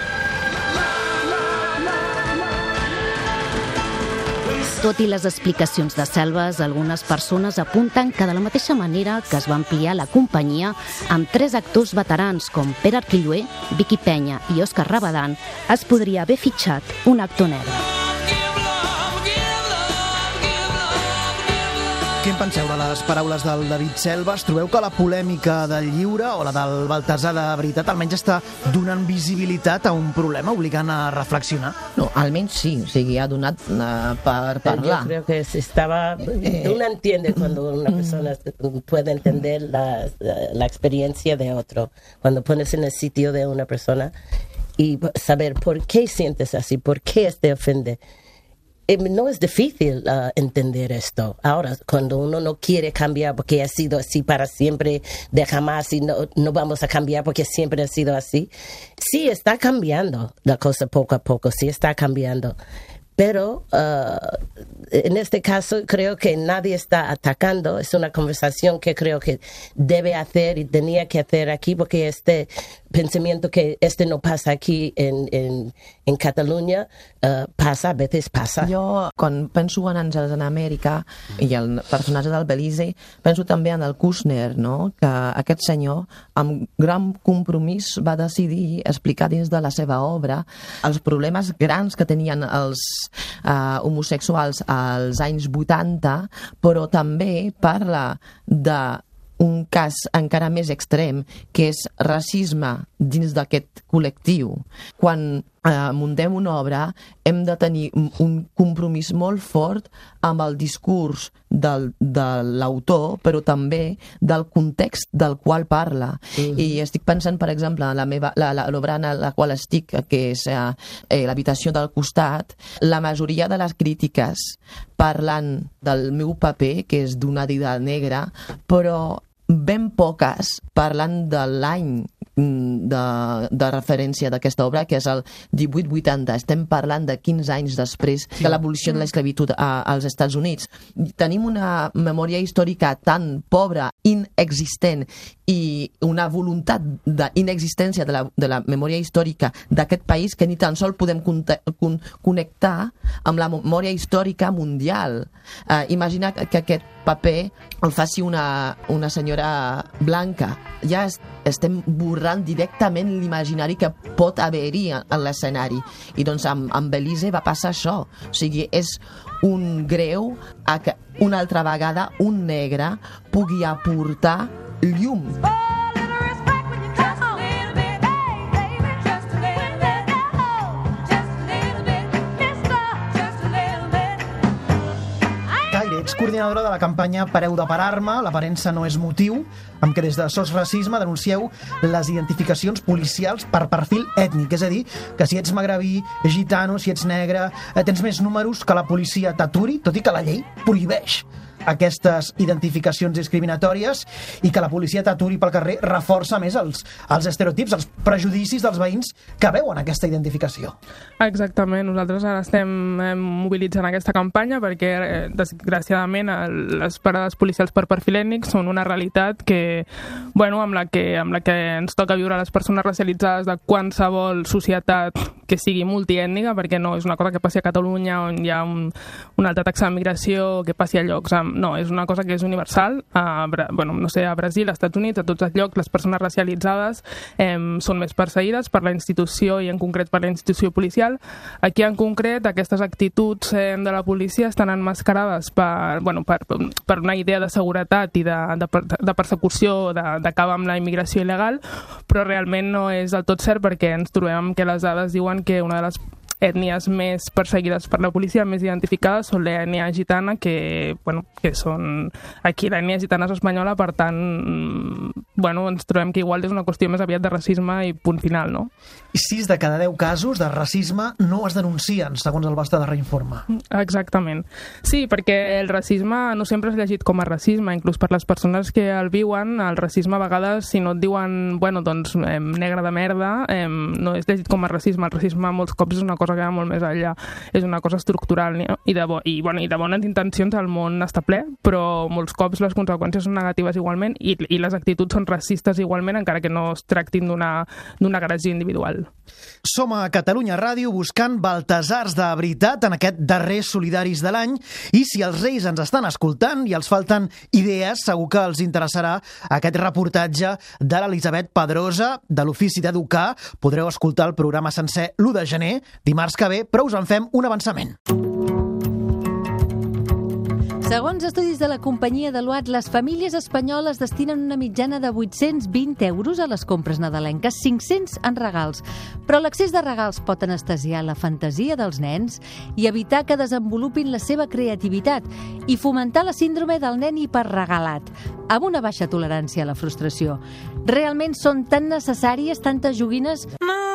S21: Tot i les explicacions de Selves, algunes persones apunten que de la mateixa manera que es va ampliar la companyia amb tres actors veterans com Pere Arquillué, Vicky Penya i Òscar Rabadán, es podria haver fitxat un actor negre.
S2: Què en penseu de les paraules del David Selves? Trobeu que la polèmica del lliure o la del Baltasar de veritat almenys està donant visibilitat a un problema, obligant a reflexionar?
S1: No, almenys sí, o sigui, ha donat uh, per parlar.
S16: Yo creo que se estaba... Uno entiende cuando una persona puede entender la, la experiencia de otro. Cuando pones en el sitio de una persona y saber por qué sientes así, por qué te ofende. No es difícil uh, entender esto. Ahora, cuando uno no quiere cambiar porque ha sido así para siempre, de jamás, y no, no vamos a cambiar porque siempre ha sido así, sí está cambiando la cosa poco a poco, sí está cambiando. Pero uh, en este caso creo que nadie está atacando. Es una conversación que creo que debe hacer y tenía que hacer aquí, porque este pensamiento que este no pasa aquí en, en, en Catalunya uh, passa, a veces passa.
S1: Jo, quan penso en Àngels en Amèrica i el personatge del Belize, penso també en el Kushner, no? Que aquest senyor, amb gran compromís, va decidir explicar dins de la seva obra els problemes grans que tenien els uh, homosexuals als anys vuitanta, però també parla de un cas encara més extrem, que és racisme dins d'aquest col·lectiu. Quan eh, muntem una obra, hem de tenir un compromís molt fort amb el discurs del, de l'autor, però també del context del qual parla. Mm. I estic pensant, per exemple, en la meva, la, la, l'obra en la qual estic, que és eh, l'habitació del costat, la majoria de les crítiques parlant del meu paper, que és d'una dida negra, però ben poques parlant de l'any de, de referència d'aquesta obra, que és el divuit vuitanta. Estem parlant de quinze anys després de l'abolició de l'esclavitud als Estats Units. Tenim una memòria històrica tan pobra, inexistent, i una voluntat d'inexistència de, la, de la memòria històrica d'aquest país que ni tan sol podem con, con, connectar amb la memòria històrica mundial. Uh, imagina que aquest paper el faci una, una senyora blanca. Ja es, estem borrant directament l'imaginari que pot haver-hi en l'escenari. I doncs amb, amb Belize va passar això. O sigui, és un greu a que una altra vegada un negre pugui aportar llum.
S2: Ets coordinadora de la campanya Pareu de parar-me, l'aparença no és motiu, amb què des de Sos Racisme denuncieu les identificacions policials per perfil ètnic, és a dir, que si ets magrebí, gitano, si ets negre, tens més números que la policia t'aturi, tot i que la llei prohibeix aquestes identificacions discriminatòries i que la policia t'aturi pel carrer reforça més els, els estereotips, els prejudicis dels veïns que veuen aquesta identificació.
S17: Exactament, nosaltres ara estem mobilitzant aquesta campanya perquè, desgraciadament, les parades policials per perfil ètnic són una realitat que, bueno, amb la que, amb la que ens toca viure a les persones racialitzades de qualsevol societat que sigui multiètnica, perquè no és una cosa que passi a Catalunya on hi ha un, una alta taxa de migració, que passi a llocs amb no, és una cosa que és universal. A, bueno, no sé, a Brasil, als Estats Units, a tots els llocs, les persones racialitzades eh, són més perseguides per la institució i en concret per la institució policial. Aquí en concret aquestes actituds eh, de la policia estan emmascarades per, bueno, per, per una idea de seguretat i de, de, de persecució, d'acabar amb la immigració il·legal, però realment no és del tot cert perquè ens trobem que les dades diuen que una de les ètnies més perseguides per la policia, més identificades, són l'ètnia gitana, que, bueno, que són aquí l'ètnia gitana és espanyola, per tant, bueno, ens trobem que igual és una qüestió més aviat de racisme i punt final, no?
S2: sis de cada deu casos de racisme no es denuncien, segons el vostre darrer informe.
S17: Exactament. Sí, perquè el racisme no sempre és llegit com a racisme, inclús per les persones que el viuen, el racisme a vegades, si no et diuen, bueno, doncs, eh, negre de merda, eh, no és llegit com a racisme. El racisme molts cops és una cosa que va molt més enllà, és una cosa estructural, no? I, de bo, i, bueno, i de bones intencions el món està ple, però molts cops les conseqüències són negatives igualment i, i les actituds són racistes igualment, encara que no es tractin d'una agressió individual.
S2: Som a Catalunya Ràdio buscant baltasars de veritat en aquest darrer Solidaris de l'any, i si els Reis ens estan escoltant i els falten idees, segur que els interessarà aquest reportatge de l'Elisabet Pedrosa de l'Ofici d'Educar. Podreu escoltar el programa sencer l'u de gener, dimarts que ve, però us en fem un avançament.
S3: Segons estudis de la companyia Deloitte, les famílies espanyoles destinen una mitjana de vuit-cents vint euros a les compres nadalenques, cinc-cents en regals. Però l'excés de regals pot anestesiar la fantasia dels nens i evitar que desenvolupin la seva creativitat i fomentar la síndrome del nen hiperregalat, amb una baixa tolerància a la frustració. Realment són tan necessàries tantes joguines?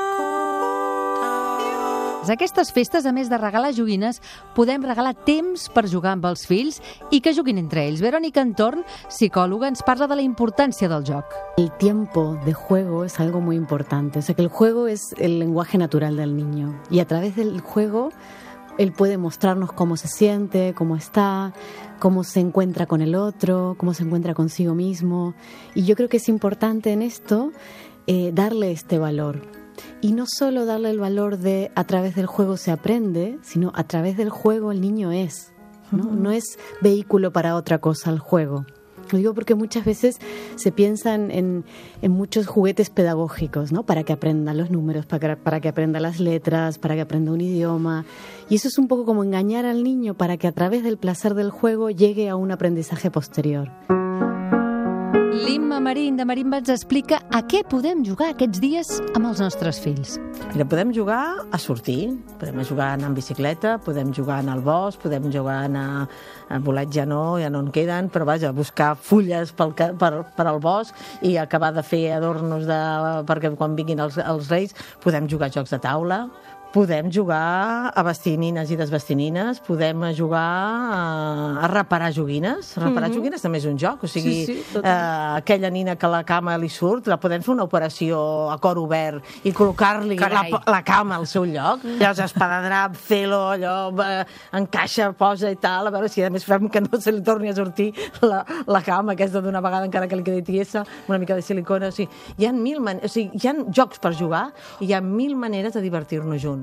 S3: Aquestes festes, a més de regalar joguines, podem regalar temps per jugar amb els fills i que juguin entre ells. Verónica Antorn, psicòloga, ens parla de la importància del joc.
S7: El tiempo de juego es algo muy importante. O sea, que el juego es el lenguaje natural del niño. Y a través del juego, él puede mostrarnos cómo se siente, cómo está, cómo se encuentra con el otro, cómo se encuentra consigo mismo. Y yo creo que es importante en esto eh, darle este valor. Y no solo darle el valor de a través del juego se aprende, sino a través del juego el niño es, ¿no? No es vehículo para otra cosa el juego. Lo digo porque muchas veces se piensan en, en muchos juguetes pedagógicos, ¿no? Para que aprenda los números, para que, para que aprenda las letras, para que aprenda un idioma. Y eso es un poco como engañar al niño para que a través del placer del juego llegue a un aprendizaje posterior.
S3: L'Imma Marín, de Marín ens explica a què podem jugar aquests dies amb els nostres fills.
S23: Mira, podem jugar a sortir, podem jugar a anar en bicicleta, podem jugar en el bosc, podem jugar a anar a volat ja no, ja no en queden, però vaja, buscar fulles pel, per, per al bosc i acabar de fer adornos de, perquè quan vinguin els, els reis podem jugar a jocs de taula, podem jugar a vestir nines i desvestir nines, podem jugar a, a reparar joguines. Reparar mm-hmm. joguines també és un joc, o sigui, sí, sí, eh, aquella nina que la cama li surt, la podem fer una operació a cor obert i col·locar-li la, la cama al seu lloc. Mm. Llavors, espadadrap, celo, allò, eh, encaixa, posa i tal, a veure si a més fem que no se li torni a sortir la, la cama aquesta d'una vegada encara que li quedi tiesa, una mica de silicona. O sigui, hi ha mil man... o sigui, hi ha jocs per jugar i hi ha mil maneres de divertir-nos junts.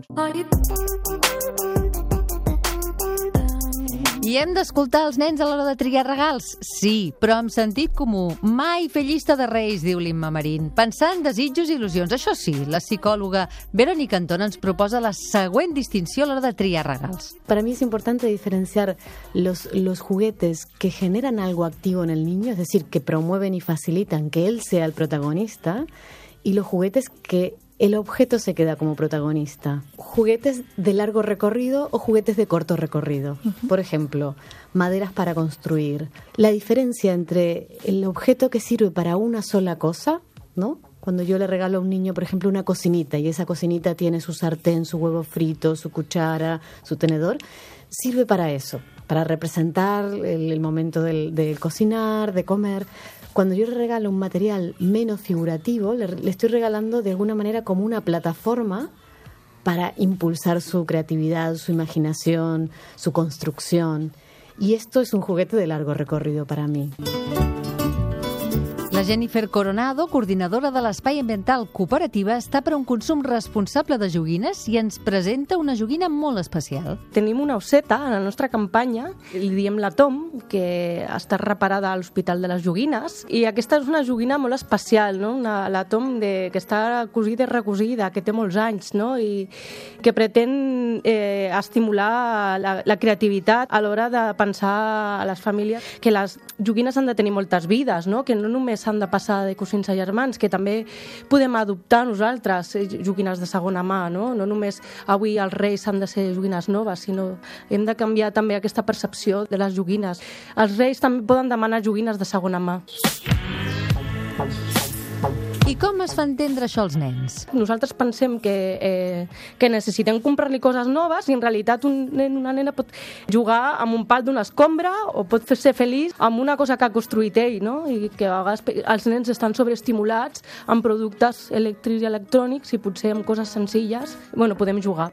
S3: I hem d'escoltar els nens a l'hora de triar regals? Sí, però amb sentit comú. Mai fer llista de reis, diu l'Imma Marín. Pensar en desitjos i il·lusions. Això sí, la psicòloga Verónica Antón ens proposa la següent distinció a l'hora de triar regals.
S7: Para mí es importante diferenciar los, los juguetes que generan algo activo en el niño, es decir, que promueven y facilitan que él sea el protagonista, y los juguetes que el objeto se queda como protagonista. Juguetes de largo recorrido o juguetes de corto recorrido. Uh-huh. Por ejemplo, maderas para construir. La diferencia entre el objeto que sirve para una sola cosa, ¿no? Cuando yo le regalo a un niño, por ejemplo, una cocinita, y esa cocinita tiene su sartén, su huevo frito, su cuchara, su tenedor, sirve para eso, para representar el, el momento del, de cocinar, de comer. Cuando yo le regalo un material menos figurativo, le, le estoy regalando de alguna manera como una plataforma para impulsar su creatividad, su imaginación, su construcción. Y esto es un juguete de largo recorrido para mí.
S3: La Jennifer Coronado, coordinadora de l'Espai Ambiental Cooperativa, està per un consum responsable de joguines i ens presenta una joguina molt especial.
S24: Tenim una osseta en la nostra campanya, li diem la Tom, que està reparada a l'Hospital de les Joguines, i aquesta és una joguina molt especial, no? Una, la Tom de, que està cosida i recosida, que té molts anys, no? I que pretén eh, estimular la, la creativitat a l'hora de pensar a les famílies que les joguines han de tenir moltes vides, no? Que no només han han de passar de cosins a germans, que també podem adoptar nosaltres joguines de segona mà, no? No només avui els reis han de ser joguines noves, sinó hem de canviar també aquesta percepció de les joguines. Els reis també poden demanar joguines de segona mà.
S3: I com es fa entendre això als nens?
S24: Nosaltres pensem que, eh, que necessitem comprar-li coses noves i en realitat un nen, una nena pot jugar amb un pal d'una escombra o pot fer-se feliç amb una cosa que ha construït ell, no? I que a vegades els nens estan sobreestimulats amb productes elèctrics i electrònics i potser amb coses senzilles, bueno, podem jugar.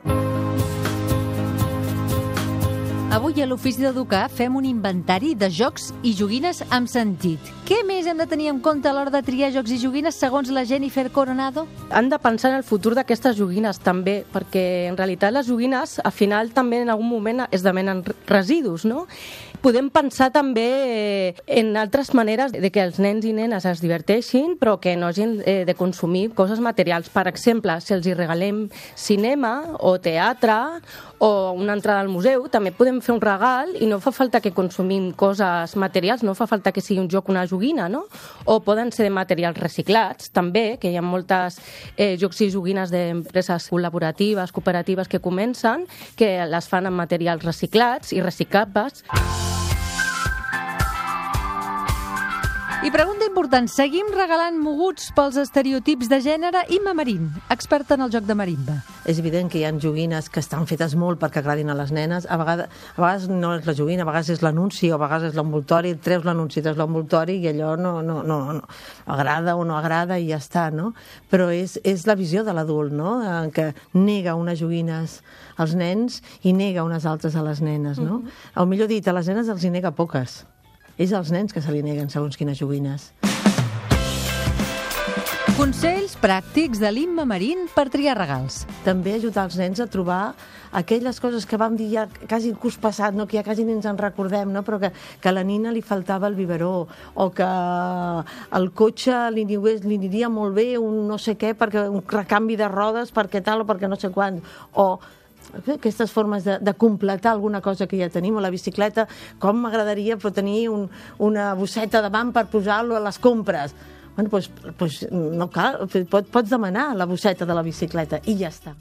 S3: Avui a l'Ofici d'Educar fem un inventari de jocs i joguines amb sentit. Què més hem de tenir en compte a l'hora de triar jocs i joguines segons la Jennifer Coronado?
S24: Han de pensar en el futur d'aquestes joguines també, perquè en realitat les joguines al final també en algun moment esdevenen residus, no? Podem pensar també en altres maneres de que els nens i nenes es diverteixin, però que no hagin de consumir coses materials. Per exemple, si els hi regalem cinema o teatre o una entrada al museu, també podem fer un regal i no fa falta que consumim coses materials, no fa falta que sigui un joc o una joguina, no? O poden ser de materials reciclats, també, que hi ha moltes eh, jocs i joguines d'empreses col·laboratives, cooperatives que comencen, que les fan amb materials reciclats i reciclables.
S3: I pregunta important, seguim regalant moguts pels estereotips de gènere? Imma Marín, experta en el joc de marimba.
S23: És evident que hi ha joguines que estan fetes molt perquè agradin a les nenes. A vegades, a vegades no és la joguina, a vegades és l'anunci o a vegades és l'envoltori, treus l'anunci, treus l'envoltori i allò no, no, no, no agrada o no agrada i ja està, no? Però és, és la visió de l'adult, no? Que nega unes joguines als nens i nega unes altres a les nenes, no? Mm-hmm. O millor dit, a les nenes els hi nega poques. És als nens que se li neguen segons quines joguines.
S3: Consells pràctics de l'Imma Marín per triar regals.
S23: També ajudar els nens a trobar aquelles coses que vam dir ja quasi el curs passat, no? Que ja quasi ni ens en recordem, no? Però que, que a la nina li faltava el biberó o que el cotxe li, li aniria molt bé un no sé què, perquè un recanvi de rodes perquè tal o perquè no sé quan, o aquestes formes de, de completar alguna cosa que ja tenim, o la bicicleta, com m'agradaria tenir un, una bosseta davant per posar-lo a les compres. Bueno, doncs, doncs no cal, Pot, pots demanar la bosseta de la bicicleta i ja està.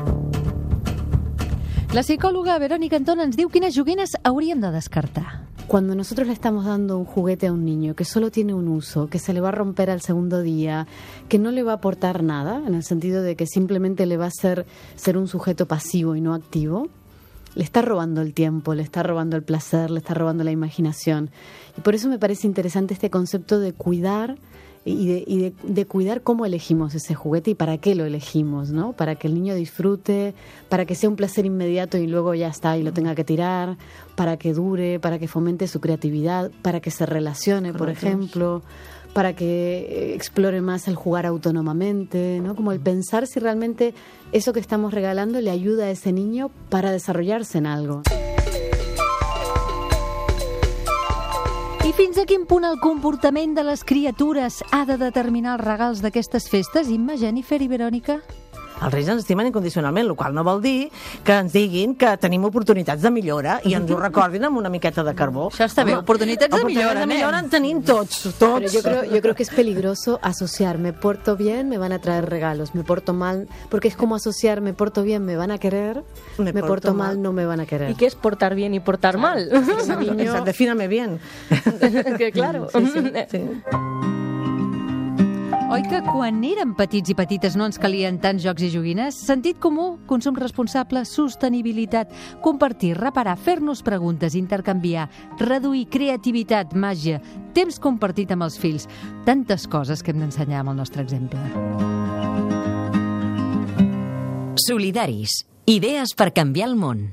S3: La psicòloga Verónica Antón ens diu quines joguines hauríem de descartar.
S7: Cuando nosotros le estamos dando un juguete a un niño que solo tiene un uso, que se le va a romper al segundo día, que no le va a aportar nada, en el sentido de que simplemente le va a hacer ser un sujeto pasivo y no activo, le está robando el tiempo, le está robando el placer, le está robando la imaginación. Y por eso me parece interesante este concepto de cuidar y de, y de, de cuidar cómo elegimos ese juguete y para qué lo elegimos, ¿no? Para que el niño disfrute, para que sea un placer inmediato y luego ya está y lo tenga que tirar, para que dure, para que fomente su creatividad, para que se relacione, por ejemplo, para que explore más el jugar autónomamente, ¿no? Como el pensar si realmente eso que estamos regalando le ayuda a ese niño para desarrollarse en algo.
S3: I fins a quin punt el comportament de les criatures ha de determinar els regals d'aquestes festes? Imma, Jennifer i Verònica?
S23: Els reis ens estimen incondicionalment, el qual no vol dir que ens diguin que tenim oportunitats de millora i ens ho recordin amb una miqueta de carbó.
S3: Això està bé, oportunitats de millora.
S23: Oportunitats de millora en tenim tots, tots.
S7: Pero yo creo, yo creo que es peligroso asociar, me porto bien, me van a traer regalos, me porto mal, porque es como asociar, me porto bien, me van a querer, me, me porto, porto mal, mal, no me van a querer.
S24: ¿Y qué es portar bien y portar
S23: claro.
S24: mal?
S23: Ese niño... Defíname bien.
S24: Que claro.
S23: Sí, sí, sí.
S3: Oi que quan érem petits i petites no ens calien tants jocs i joguines? Sentit comú, consum responsable, sostenibilitat, compartir, reparar, fer-nos preguntes, intercanviar, reduir, creativitat, màgia, temps compartit amb els fills. Tantes coses que hem d'ensenyar amb el nostre exemple.
S4: Solidaris. Idees per canviar el món.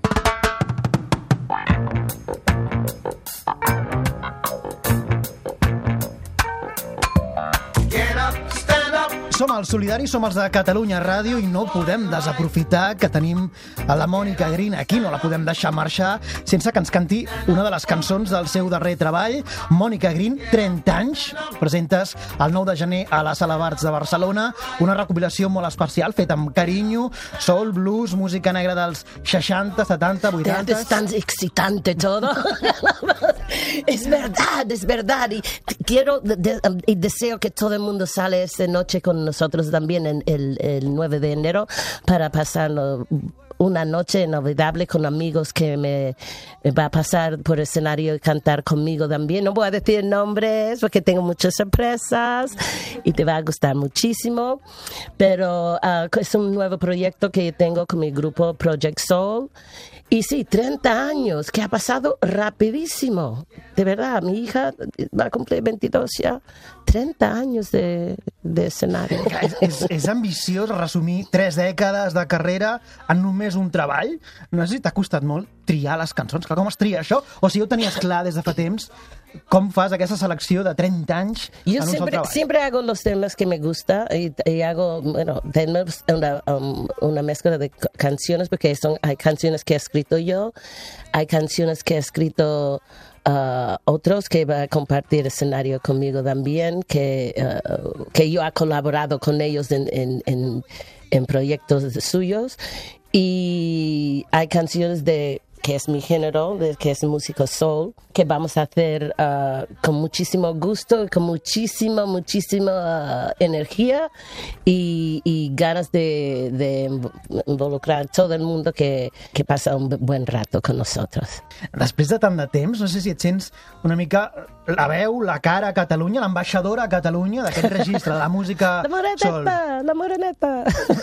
S2: som els solidaris, som els de Catalunya Ràdio i no podem desaprofitar que tenim a la Mònica Green aquí, no la podem deixar marxar sense que ens canti una de les cançons del seu darrer treball. Mònica Green, trenta anys, presentes el nou de gener a la Sala Barts de Barcelona, una recopilació molt especial, feta amb carinyo, soul, blues, música negra dels seixanta, setanta, vuitanta...
S16: Es tan excitante todo. Es verdad, es verdad. Y quiero de, y deseo que todo el mundo sale esta noche con nosotros también en el, el nueve de enero para pasarlo una noche inolvidable con amigos que me, me va a pasar por el escenario y cantar conmigo también. No voy a decir nombres porque tengo muchas sorpresas y te va a gustar muchísimo, pero uh, es un nuevo proyecto que tengo con mi grupo Project Soul. Y sí, treinta años, que ha pasado rapidísimo. De verdad, mi hija va a cumplir veintidós ya. trenta años de, de escenario.
S2: És, és, és ambiciós resumir tres dècades de carrera en només un treball. No sé si t'ha costat molt triar les cançons. Com es tria això? O si ho tenies clar des de fa temps, com fas aquesta selecció de treinta anys
S16: Yo
S2: en un
S16: siempre,
S2: sol treball?
S16: siempre hago los temas que me gusta y, y hago, bueno, tenemos una, um, una mezcla de canciones porque son, hay canciones que he escrito yo, hay canciones que he escrito uh, otros que va a compartir escenario conmigo también, que, uh, que yo he colaborado con ellos en, en, en, en proyectos suyos, y hay canciones de que es mi género, de, que es música soul, que vamos a hacer uh, con muchísimo gusto, con muchísima, muchísima uh, energía y, y ganas de, de involucrar a todo el mundo que, que pasa un buen rato con nosotros.
S2: Després de tant de temps, no sé si et sents una mica la veu, la cara a Catalunya, l'ambaixadora a Catalunya d'aquest registre de la música
S16: La moreneta,
S2: soul.
S16: la moreneta.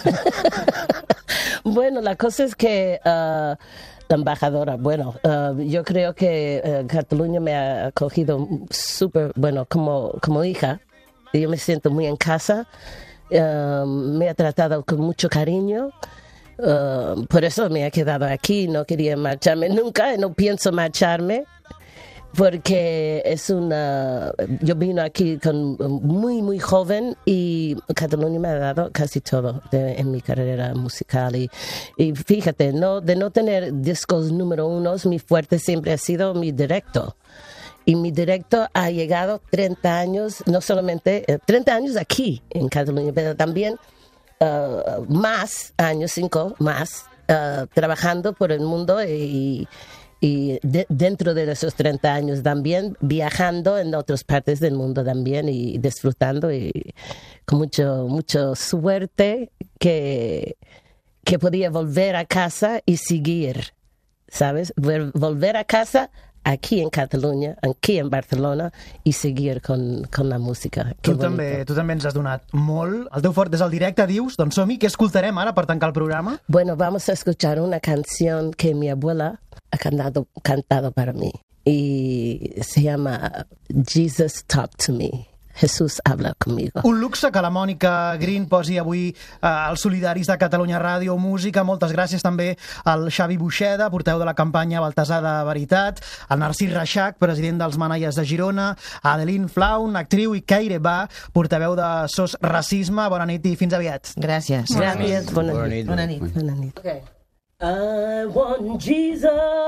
S16: Bueno, la cosa es que... Uh, la embajadora, bueno, uh, yo creo que uh, Cataluña me ha acogido súper, bueno, como, como hija. Yo me siento muy en casa, uh, me ha tratado con mucho cariño, uh, por eso me he quedado aquí, no quería marcharme nunca, y no pienso marcharme, porque es una... Yo vine aquí con, muy, muy joven y Cataluña me ha dado casi todo de, en mi carrera musical. Y, y fíjate, no, de no tener discos número unos, mi fuerte siempre ha sido mi directo. Y mi directo ha llegado treinta años, no solamente eh, treinta años aquí en Cataluña, pero también uh, más años, cinco más, uh, trabajando por el mundo y... Y de, dentro de esos treinta años también viajando en otras partes del mundo también y disfrutando y con mucho, mucho suerte que, que podía volver a casa y seguir, ¿sabes? Volver a casa aquí en Catalunya, aquí en Barcelona, i seguir con, con la música.
S2: Tu també, tu també ens has donat molt. El teu fort és el directe, dius? Doncs som-hi. Què escoltarem ara per tancar el programa?
S16: Bueno, vamos a escuchar una canción que mi abuela ha cantado, cantado para mí. Y se llama Jesus Talk to Me. Jesús habla conmigo.
S2: Un luxe que la Mònica Green posi avui eh, als solidaris de Catalunya Ràdio Música. Moltes gràcies també al Xavi Buixeda, portaveu de la campanya Baltasar de Veritat, al Narcís Reixac, president dels Manaies de Girona, a Adeline Flaun, actriu, i Keire Ba, portaveu de SOS Racisme. Bona nit i fins aviat.
S1: Gràcies.
S16: Gràcies. Bona nit.
S1: Bona nit.
S16: Bona nit. Okay. I want Jesus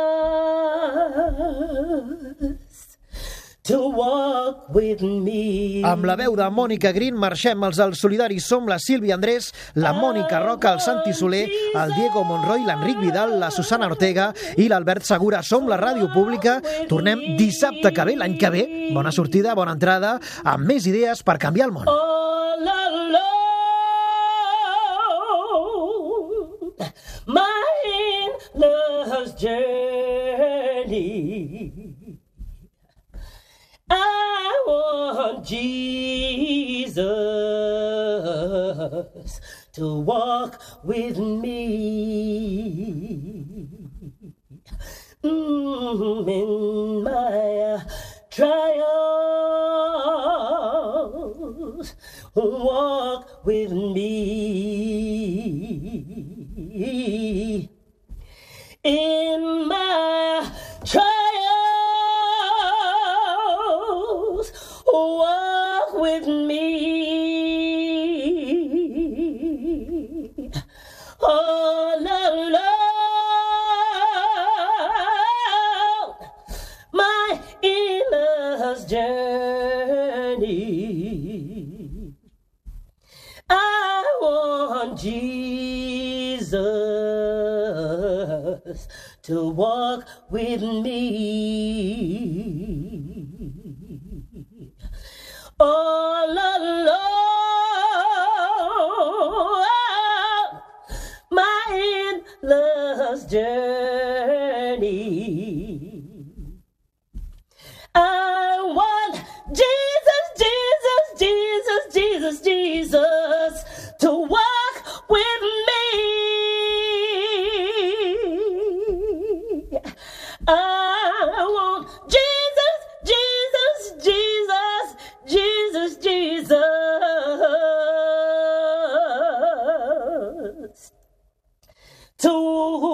S16: to walk with me.
S2: Amb la veu de Mònica Green marxem. Els dels solidaris som la Sílvia Andrés, la Mònica Roca, el Santi Soler, el Diego Monroy, l'Enric Vidal, la Susana Ortega i l'Albert Segura. Som la ràdio pública. Tornem dissabte que ve, l'any que ve. Bona sortida, bona entrada, amb més idees per canviar el món.
S16: All alone, my love's journey. I want Jesus to walk with me mm, in my trials. Walk with me in my trials. Walk with me all alone, my endless journey. I want Jesus to walk with me. All alone, my endless journey. I want Jesus, Jesus, Jesus, Jesus, Jesus to walk with me. I want Jesus, Jesus, Jesus, Jesus, Jesus to